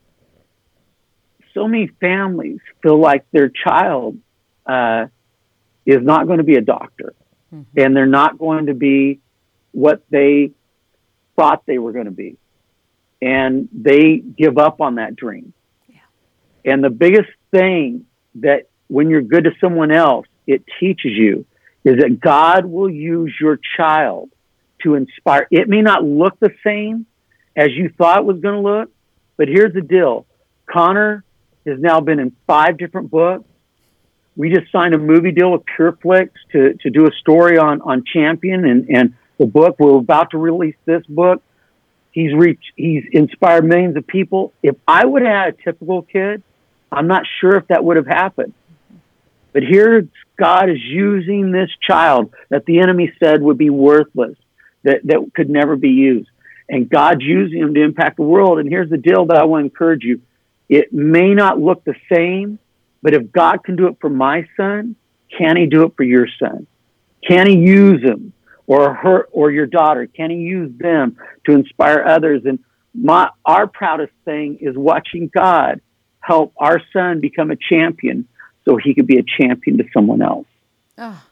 so many families feel like their child uh, is not going to be a doctor, mm-hmm. and they're not going to be what they thought they were going to be. And they give up on that dream. Yeah. And the biggest thing that when you're good to someone else, it teaches you is that God will use your child to inspire. It may not look the same as you thought it was going to look, but here's the deal. Connor has now been in five different books. We just signed a movie deal with PureFlix to, to do a story on, on Champion and, and the book. We're about to release this book. He's reached, he's inspired millions of people. If I would have had a typical kid, I'm not sure if that would have happened. But here God is using this child that the enemy said would be worthless, that, that could never be used. And God's using him to impact the world. And here's the deal that I want to encourage you. It may not look the same, but if God can do it for my son, can he do it for your son? Can he use him or her or your daughter? Can he use them to inspire others? And my our proudest thing is watching God help our son become a champion so he could be a champion to someone else. Oh.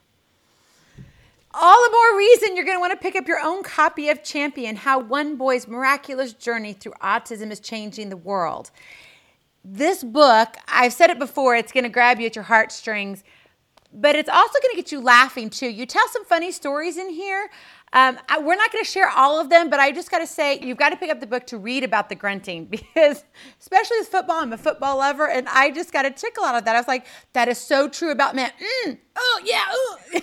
All the more reason you're going to want to pick up your own copy of Champion, How One Boy's Miraculous Journey Through Autism is Changing the World. This book, I've said it before, it's going to grab you at your heartstrings, but it's also going to get you laughing too. You tell some funny stories in here. Um, I, we're not going to share all of them, but I just got to say, you've got to pick up the book to read about the grunting because, especially with football, I'm a football lover, and I just got a tickle out of that. I was like, that is so true about men. Mm, oh, yeah, ooh.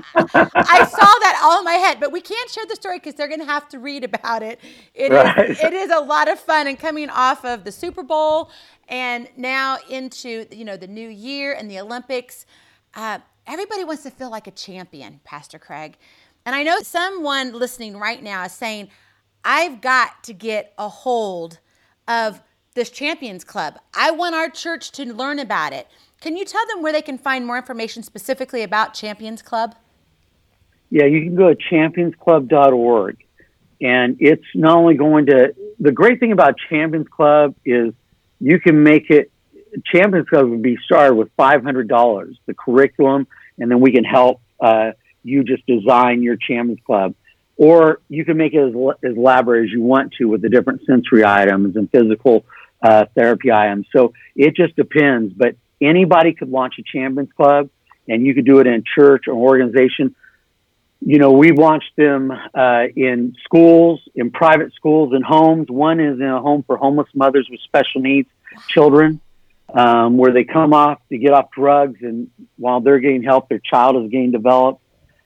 I saw that all in my head, but we can't share the story because they're going to have to read about it. It, right. is, it is a lot of fun, and coming off of the Super Bowl and now into, you know, the new year and the Olympics, uh, everybody wants to feel like a champion, Pastor Craig. And I know someone listening right now is saying, I've got to get a hold of this Champions Club. I want our church to learn about it. Can you tell them where they can find more information specifically about Champions Club? Yeah, you can go to champions club dot org. And it's not only going to, the great thing about Champions Club is you can make it, Champions Club would be started with five hundred dollars, the curriculum, and then we can help uh, you just design your Champions Club. Or you can make it as, as elaborate as you want to with the different sensory items and physical uh, therapy items. So it just depends. But anybody could launch a Champions Club, and you could do it in church or organization. You know, we've launched them uh, in schools, in private schools, in homes. One is in a home for homeless mothers with special needs children, um, where they come off to get off drugs, and while they're getting help, their child is getting developed.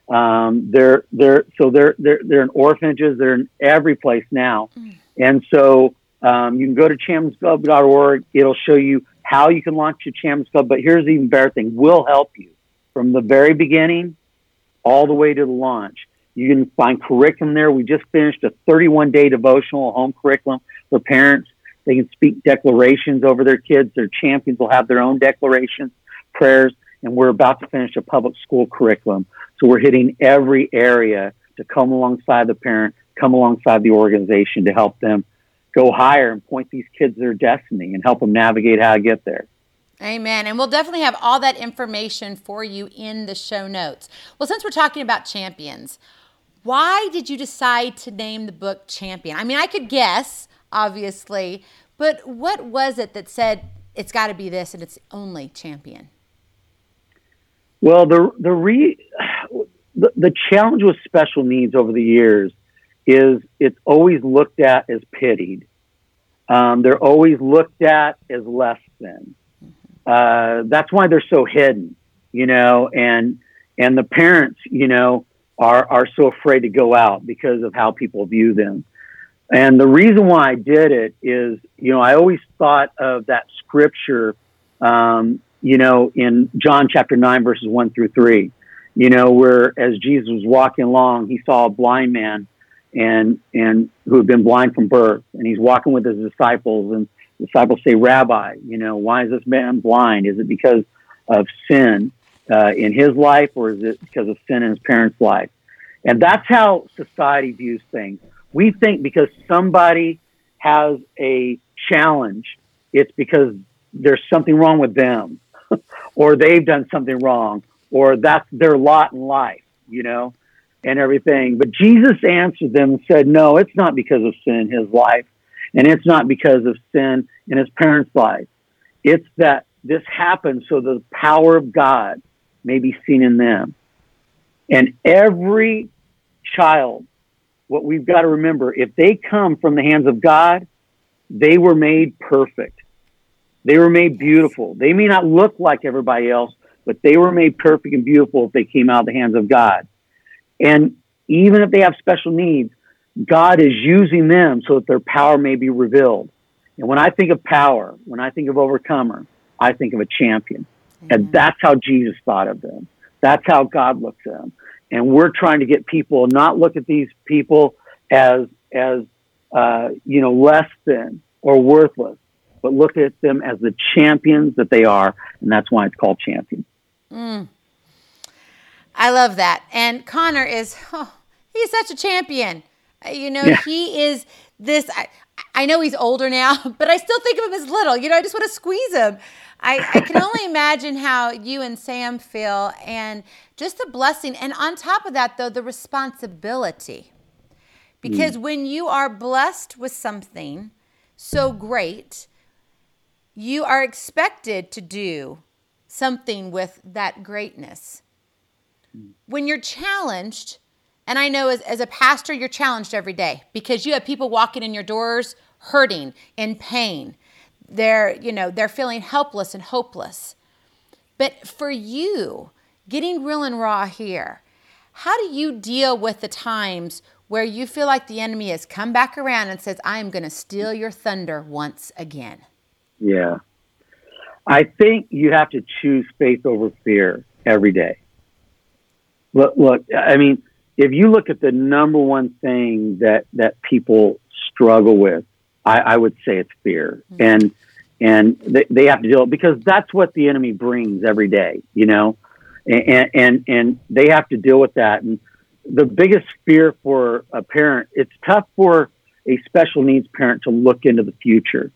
Um, they're they're so they're they're they're in orphanages. They're in every place now, mm. and so um, you can go to champions club dot org. It'll show you how you can launch your Champions Club. But here's the even better thing: we'll help you from the very beginning all the way to the launch. You can find curriculum there. We just finished a thirty-one day devotional home curriculum for parents. They can speak declarations over their kids. Their champions will have their own declarations, prayers, and we're about to finish a public school curriculum. So we're hitting every area to come alongside the parent, come alongside the organization to help them go higher and point these kids their destiny and help them navigate how to get there. Amen. And we'll definitely have all that information for you in the show notes. Well, since we're talking about champions, why did you decide to name the book Champion? I mean, I could guess, obviously, but what was it that said it's got to be this and it's only Champion? Well, the the re the, the challenge with special needs over the years is it's always looked at as pitied. Um, they're always looked at as less than. Uh, that's why they're so hidden, you know, and and the parents, you know, are are so afraid to go out because of how people view them. And the reason why I did it is, you know, I always thought of that scripture, um, you know, in John chapter nine, verses one through three, you know, where as Jesus was walking along, he saw a blind man and, and who had been blind from birth. And he's walking with his disciples, and the disciples say, Rabbi, you know, why is this man blind? Is it because of sin uh, in his life, or is it because of sin in his parents' life? And that's how society views things. We think because somebody has a challenge, it's because there's something wrong with them or they've done something wrong or that's their lot in life, you know, and everything. But Jesus answered them and said, no, it's not because of sin in his life. And it's not because of sin in his parents' life. It's that this happens so the power of God may be seen in them. And every child, what we've got to remember, if they come from the hands of God, they were made perfect. They were made beautiful. They may not look like everybody else, but they were made perfect and beautiful if they came out of the hands of God. And even if they have special needs, God is using them so that their power may be revealed. And when I think of power, when I think of overcomer, I think of a champion. Mm-hmm. And that's how Jesus thought of them. That's how God looks at them. And we're trying to get people not look at these people as, as uh, you know, less than or worthless, but look at them as the champions that they are. And that's why it's called Champion. Mm. I love that. And Connor is, oh, he's such a champion. You know, yeah. he is this, I, I know he's older now, but I still think of him as little. You know, I just want to squeeze him. I, I can only imagine how you and Sam feel and just the blessing. And on top of that, though, the responsibility. Because mm. when you are blessed with something so great, you are expected to do something with that greatness. Mm. When you're challenged, and I know as, as a pastor, you're challenged every day because you have people walking in your doors hurting, in pain. They're, you know, they're feeling helpless and hopeless. But for you, getting real and raw here, how do you deal with the times where you feel like the enemy has come back around and says, I am going to steal your thunder once again? Yeah. I think you have to choose faith over fear every day. Look, look, I mean, if you look at the number one thing that, that people struggle with, I, I would say it's fear. Mm-hmm. And and they, they have to deal because that's what the enemy brings every day, you know, and, and and they have to deal with that. And the biggest fear for a parent, it's tough for a special needs parent to look into the future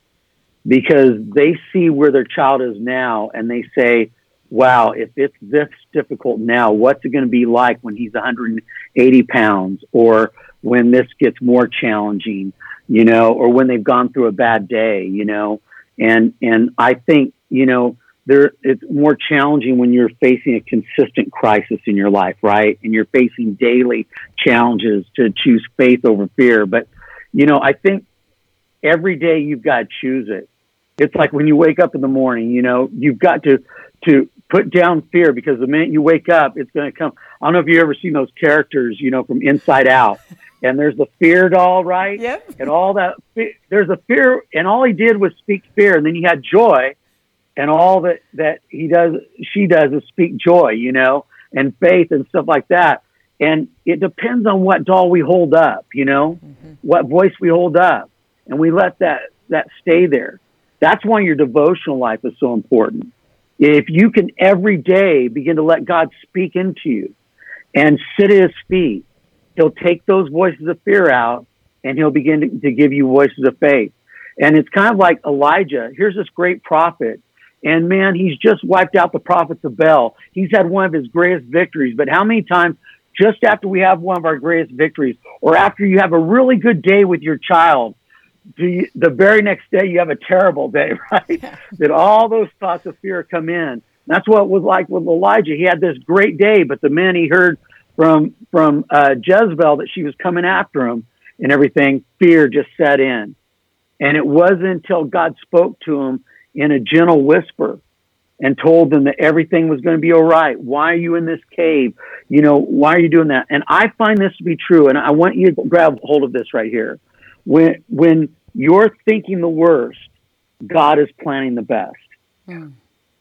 because they see where their child is now and they say, wow, if it's this difficult now, what's it going to be like when he's one hundred eighty pounds or when this gets more challenging, you know, or when they've gone through a bad day, you know? And, and I think, you know, there, it's more challenging when you're facing a consistent crisis in your life, right? And you're facing daily challenges to choose faith over fear. But, you know, I think every day you've got to choose it. It's like when you wake up in the morning, you know, you've got to, to put down fear because the minute you wake up, it's going to come. I don't know if you've ever seen those characters, you know, from Inside Out. And there's the fear doll, right? Yep. And all that, there's a fear, and all he did was speak fear. And then you had joy, and all that, that he does, she does is speak joy, you know, and faith and stuff like that. And it depends on what doll we hold up, you know, mm-hmm. what voice we hold up. And we let that, that stay there. That's why your devotional life is so important. If you can every day begin to let God speak into you and sit at his feet, he'll take those voices of fear out and he'll begin to, to give you voices of faith. And it's kind of like Elijah. Here's this great prophet. And man, he's just wiped out the prophets of Baal. He's had one of his greatest victories. But how many times just after we have one of our greatest victories or after you have a really good day with your child, do you, the very next day you have a terrible day, right? Yeah. That all those thoughts of fear come in. That's what it was like with Elijah. He had this great day, but the minute he heard from from uh, Jezebel that she was coming after him and everything, fear just set in. And it wasn't until God spoke to him in a gentle whisper and told them that everything was going to be all right. Why are you in this cave? You know, why are you doing that? And I find this to be true. And I want you to grab hold of this right here. When when you're thinking the worst, God is planning the best. Mm.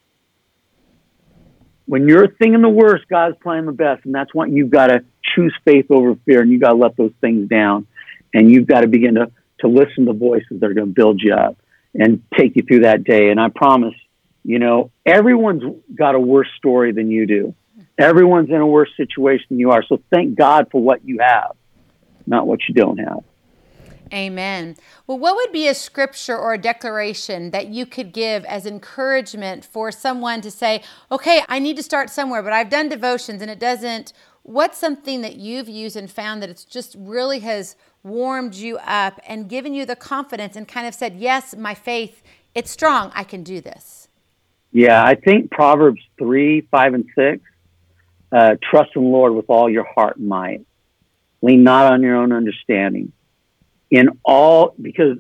When you're thinking the worst, God is planning the best. And that's why you've got to choose faith over fear. And you've got to let those things down. And you've got to begin to, to listen to voices that are going to build you up and take you through that day. And I promise, you know, everyone's got a worse story than you do. Everyone's in a worse situation than you are. So thank God for what you have, not what you don't have. Amen. Well, what would be a scripture or a declaration that you could give as encouragement for someone to say, okay, I need to start somewhere, but I've done devotions and it doesn't. What's something that you've used and found that it's just really has warmed you up and given you the confidence and kind of said, yes, my faith, it's strong. I can do this. Yeah, I think Proverbs three, five, and six, uh, trust in the Lord with all your heart and might. Lean not on your own understanding. In all, because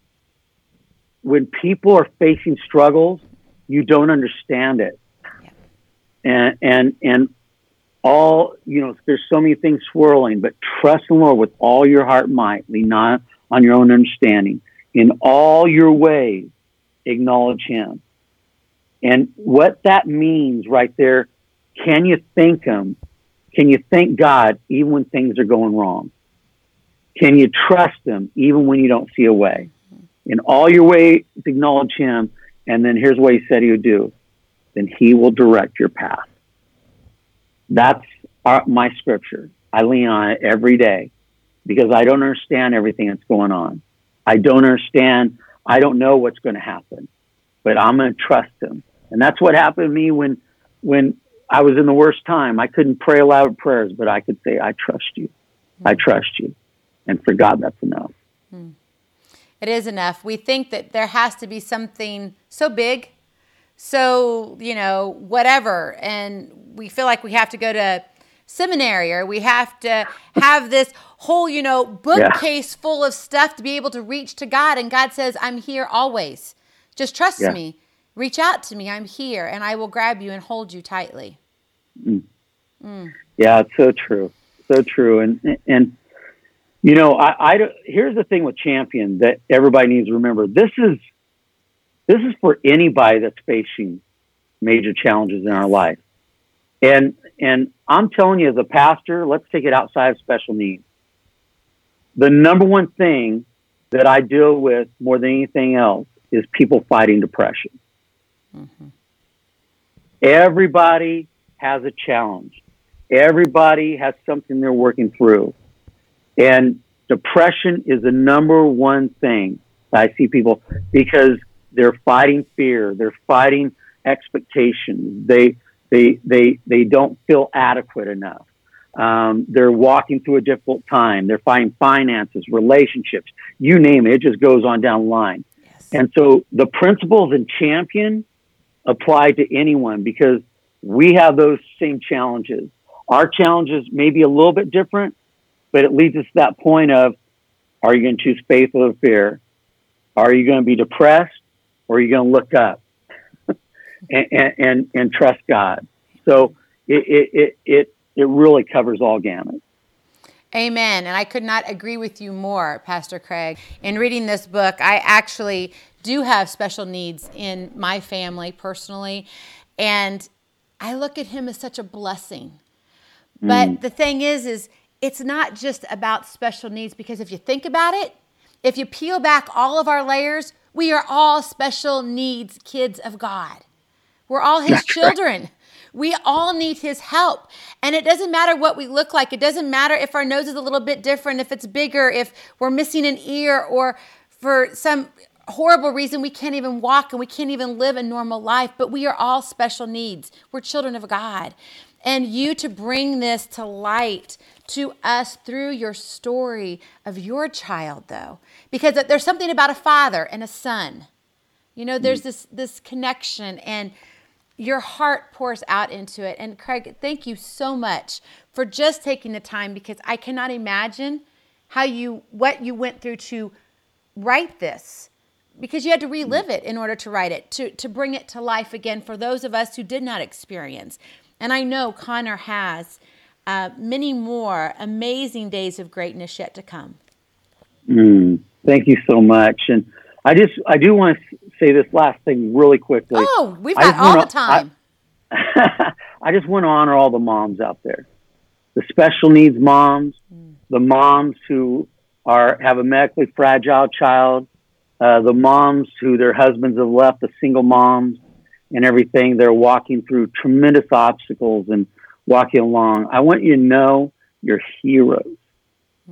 when people are facing struggles, you don't understand it. Yeah. And, and, and all, you know, there's so many things swirling, but trust in the Lord with all your heart and might. Lean not on your own understanding. In all your ways, acknowledge him. And what that means right there, can you thank him? Can you thank God even when things are going wrong? Can you trust him even when you don't see a way? In all your ways, acknowledge him. And then here's what he said he would do. Then he will direct your path. That's our, my scripture. I lean on it every day because I don't understand everything that's going on. I don't understand. I don't know what's going to happen, but I'm going to trust him. And that's what happened to me when, when I was in the worst time. I couldn't pray aloud prayers, but I could say, I trust you. I trust you. And for God, that's enough. Hmm. It is enough. We think that there has to be something so big, so, you know, whatever. And we feel like we have to go to seminary or we have to have this whole, you know, bookcase yeah. full of stuff to be able to reach to God. And God says, I'm here always. Just trust yeah. me. Reach out to me. I'm here and I will grab you and hold you tightly. Mm. Mm. Yeah, it's so true. So true. And, and, you know, I, I, here's the thing with Champion that everybody needs to remember. This is, this is for anybody that's facing major challenges in our life. And, and I'm telling you as a pastor, let's take it outside of special needs. The number one thing that I deal with more than anything else is people fighting depression. Mm-hmm. Everybody has a challenge. Everybody has something they're working through. And depression is the number one thing I see people because they're fighting fear. They're fighting expectations. They, they, they, they don't feel adequate enough. Um, they're walking through a difficult time. They're fighting finances, relationships, you name it. It just goes on down the line. Yes. And so the principles in Champion apply to anyone because we have those same challenges. Our challenges may be a little bit different, but it leads us to that point of, are you going to choose faith or fear? Are you going to be depressed or are you going to look up and, and, and, and trust God? So it, it, it, it, it really covers all gamut. Amen. And I could not agree with you more, Pastor Craig. In reading this book, I actually do have special needs in my family personally. And I look at him as such a blessing. But mm. the thing is, is it's not just about special needs, because if you think about it, if you peel back all of our layers, we are all special needs kids of God. We're all his That's children. Right. We all need his help. And it doesn't matter what we look like. It doesn't matter if our nose is a little bit different, if it's bigger, if we're missing an ear, or for some horrible reason we can't even walk and we can't even live a normal life. But we are all special needs. We're children of God. And you to bring this to light to us through your story of your child, though, because there's something about a father and a son. You know, there's this this connection, and your heart pours out into it. And Craig, thank you so much for just taking the time, because I cannot imagine how you what you went through to write this, because you had to relive it in order to write it, to to bring it to life again for those of us who did not experience. And I know Connor has uh, many more amazing days of greatness yet to come. Mm, thank you so much. And I just, I do want to say this last thing really quickly. Oh, we've got all the time. I, I just want to honor all the moms out there, the special needs moms, mm. the moms who are have a medically fragile child, uh, the moms who their husbands have left, the single moms, and everything. They're walking through tremendous obstacles and walking along. I want you to know you're heroes. Mm.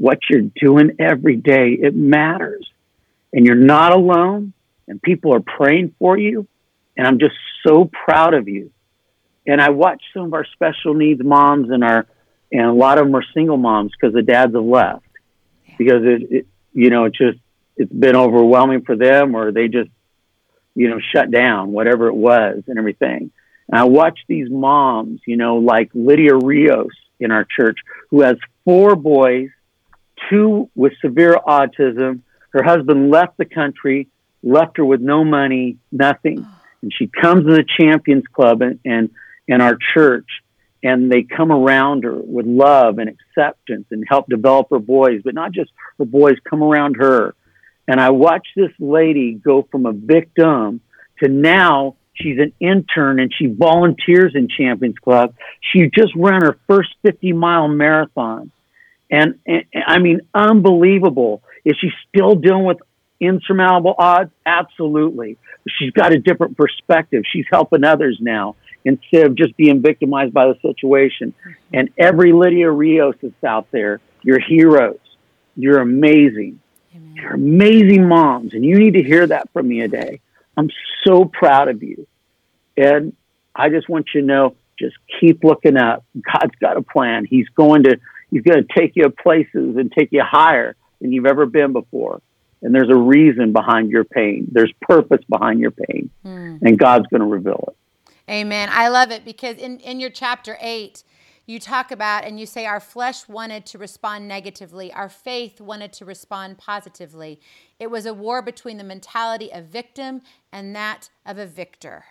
what you're doing every day, it matters. And you're not alone, and people are praying for you. And I'm just so proud of you. And I watch some of our special needs moms, and our, and a lot of them are single moms because the dads have left, because it, it, you know, it's just, it's been overwhelming for them, or they just, you know, shut down, whatever it was and everything. And I watch these moms, you know, like Lydia Rios in our church, who has four boys, two with severe autism. Her husband left the country, left her with no money, nothing. And she comes to the Champions Club and, and, and our church, and they come around her with love and acceptance and help develop her boys, but not just her boys, come around her. And I watch this lady go from a victim to now she's an intern, and she volunteers in Champions Club. She just ran her first fifty mile marathon. And, and I mean, unbelievable. Is she still dealing with insurmountable odds? Absolutely. She's got a different perspective. She's helping others now instead of just being victimized by the situation. And every Lydia Rios that's out there, you're heroes. You're amazing. Amen. You're amazing moms, and you need to hear that from me today. I'm so proud of you. And I just want you to know, just keep looking up. God's got a plan. He's going to, he's going to take you places and take you higher than you've ever been before. And there's a reason behind your pain. There's purpose behind your pain. Mm. And God's going to reveal it. Amen. I love it, because in, in your chapter eight, you talk about, and you say, our flesh wanted to respond negatively. Our faith wanted to respond positively. It was a war between the mentality of victim and that of a victor.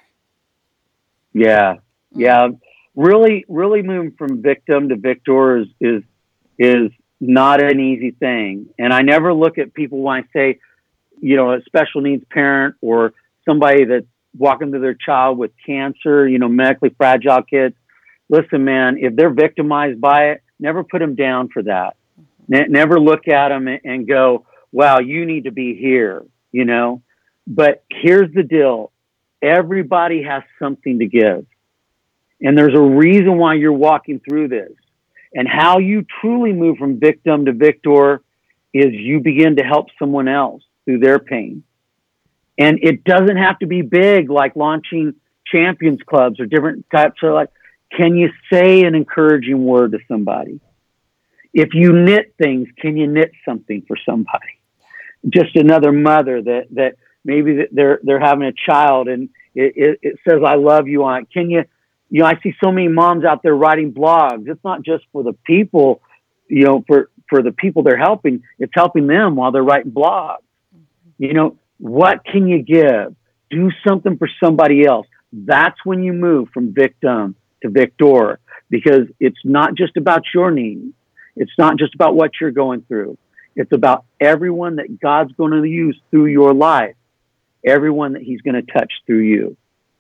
Yeah. Yeah. Mm. Really, really moving from victim to victor is, is, is not an easy thing. And I never look at people when I say, you know, a special needs parent or somebody that's walking to their child with cancer, you know, medically fragile kids. Listen, man, if they're victimized by it, never put them down for that. Ne- never look at them and, and go, wow, you need to be here, you know? But here's the deal. Everybody has something to give. And there's a reason why you're walking through this. And how you truly move from victim to victor is you begin to help someone else through their pain. And it doesn't have to be big, like launching Champions Clubs or different types of, like, can you say an encouraging word to somebody? If you knit things, can you knit something for somebody? Just another mother that, that maybe they're, they're having a child and it, it, it says, I love you on it. Can you, you know, I see so many moms out there writing blogs. It's not just for the people, you know, for, for the people they're helping. It's helping them while they're writing blogs. You know, what can you give? Do something for somebody else. That's when you move from victim to victor, because it's not just about your needs. It's not just about what you're going through. It's about everyone that God's going to use through your life, everyone that he's going to touch through you.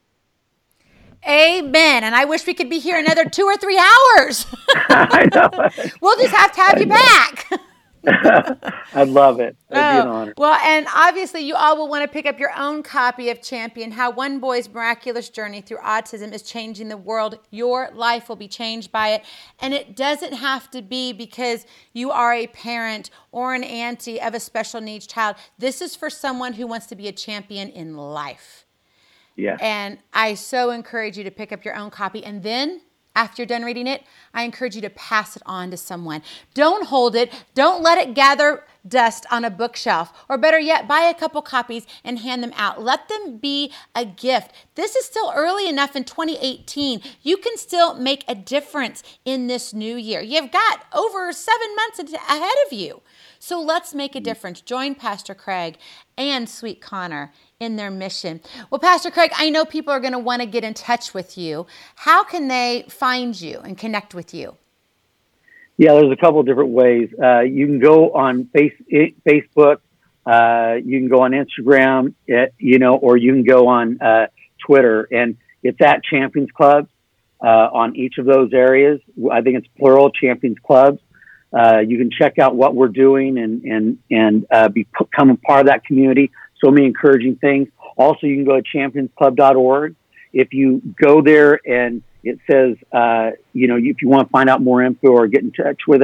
Amen. And I wish we could be here another two or three hours. I know. We'll just have to have I you know. back. I'd love it. That'd oh, be an honor. Well, and obviously you all will want to pick up your own copy of Champion, How One Boy's Miraculous Journey Through Autism is Changing the World. Your life will be changed by it. And it doesn't have to be because you are a parent or an auntie of a special needs child. This is for someone who wants to be a champion in life. Yeah. And I so encourage you to pick up your own copy. And then after you're done reading it, I encourage you to pass it on to someone. Don't hold it. Don't let it gather dust on a bookshelf. Or better yet, buy a couple copies and hand them out. Let them be a gift. This is still early enough in twenty eighteen. You can still make a difference in this new year. You've got over seven months ahead of you. So let's make a difference. Join Pastor Craig and Sweet Connor in their mission. Well, Pastor Craig, I know people are going to want to get in touch with you. How can they find you and connect with you? Yeah, there's a couple of different ways. Uh, you can go on face, Facebook. Uh, you can go on Instagram, it, you know, or you can go on uh, Twitter. And it's at Champions Clubs uh, on each of those areas. I think it's plural, Champions Clubs. Uh, you can check out what we're doing and and and uh, become a part of that community. So many encouraging things. Also, you can go to champions club dot org. If you go there and it says, uh, you know, if you want to find out more info or get in touch with us,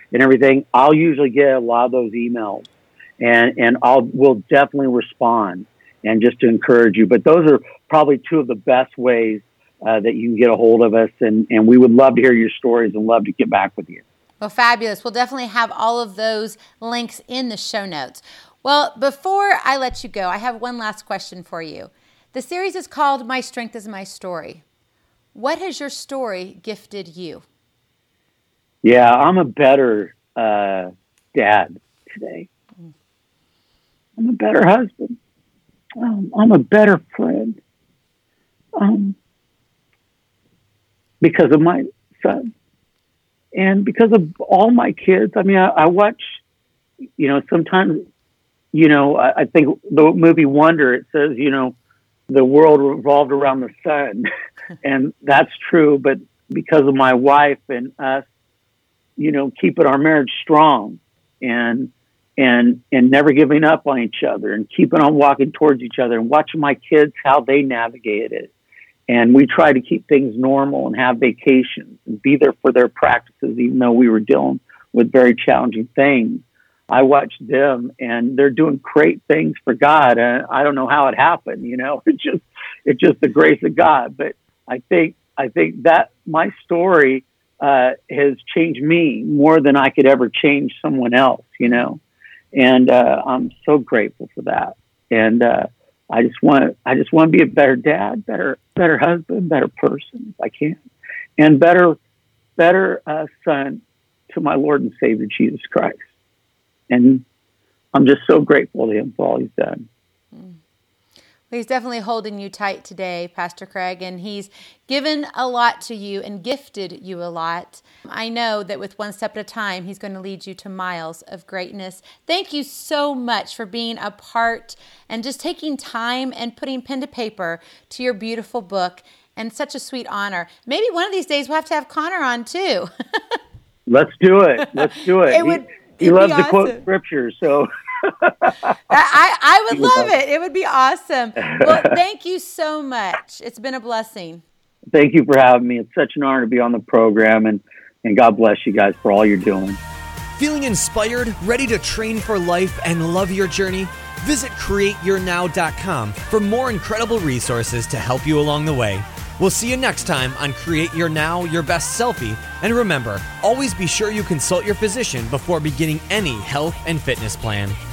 and everything, I'll usually get a lot of those emails, and, and I'll, will definitely respond and just to encourage you. But those are probably two of the best ways uh, that you can get a hold of us. And, and we would love to hear your stories and love to get back with you. Well, fabulous. We'll definitely have all of those links in the show notes. Well, before I let you go, I have one last question for you. The series is called My Strength is My Story. What has your story gifted you? Yeah, I'm a better uh, dad today. I'm a better husband. Um, I'm a better friend. Um, because of my son. And because of all my kids. I mean, I, I watch, you know, sometimes, you know, I, I think the movie Wonder, it says, you know, the world revolved around the sun. And that's true. But because of my wife and us, you know, keeping our marriage strong and, and, and never giving up on each other and keeping on walking towards each other and watching my kids, how they navigate it. And we try to keep things normal and have vacations and be there for their practices, even though we were dealing with very challenging things. I watched them and they're doing great things for God. And I don't know how it happened, you know, it's just, it's just the grace of God. But I think, I think that my story uh, has changed me more than I could ever change someone else, you know, and uh, I'm so grateful for that. And uh, I just want, I just want to be a better dad, better, better husband, better person if I can, and better, better uh, son to my Lord and Savior, Jesus Christ. And I'm just so grateful to him for all he's done. Mm. Well, he's definitely holding you tight today, Pastor Craig, and he's given a lot to you and gifted you a lot. I know that with one step at a time, he's going to lead you to miles of greatness. Thank you so much for being a part and just taking time and putting pen to paper to your beautiful book, and such a sweet honor. Maybe one of these days we'll have to have Connor on too. Let's do it. Let's do it. It would, he he loves awesome. to quote scripture, so... I, I would love it. It would be awesome. Well, thank you so much. It's been a blessing. Thank you for having me. It's such an honor to be on the program, and, and God bless you guys for all you're doing. Feeling inspired, ready to train for life and love your journey? Visit create your now dot com for more incredible resources to help you along the way. We'll see you next time on Create Your Now, Your Best Selfie. And remember, always be sure you consult your physician before beginning any health and fitness plan.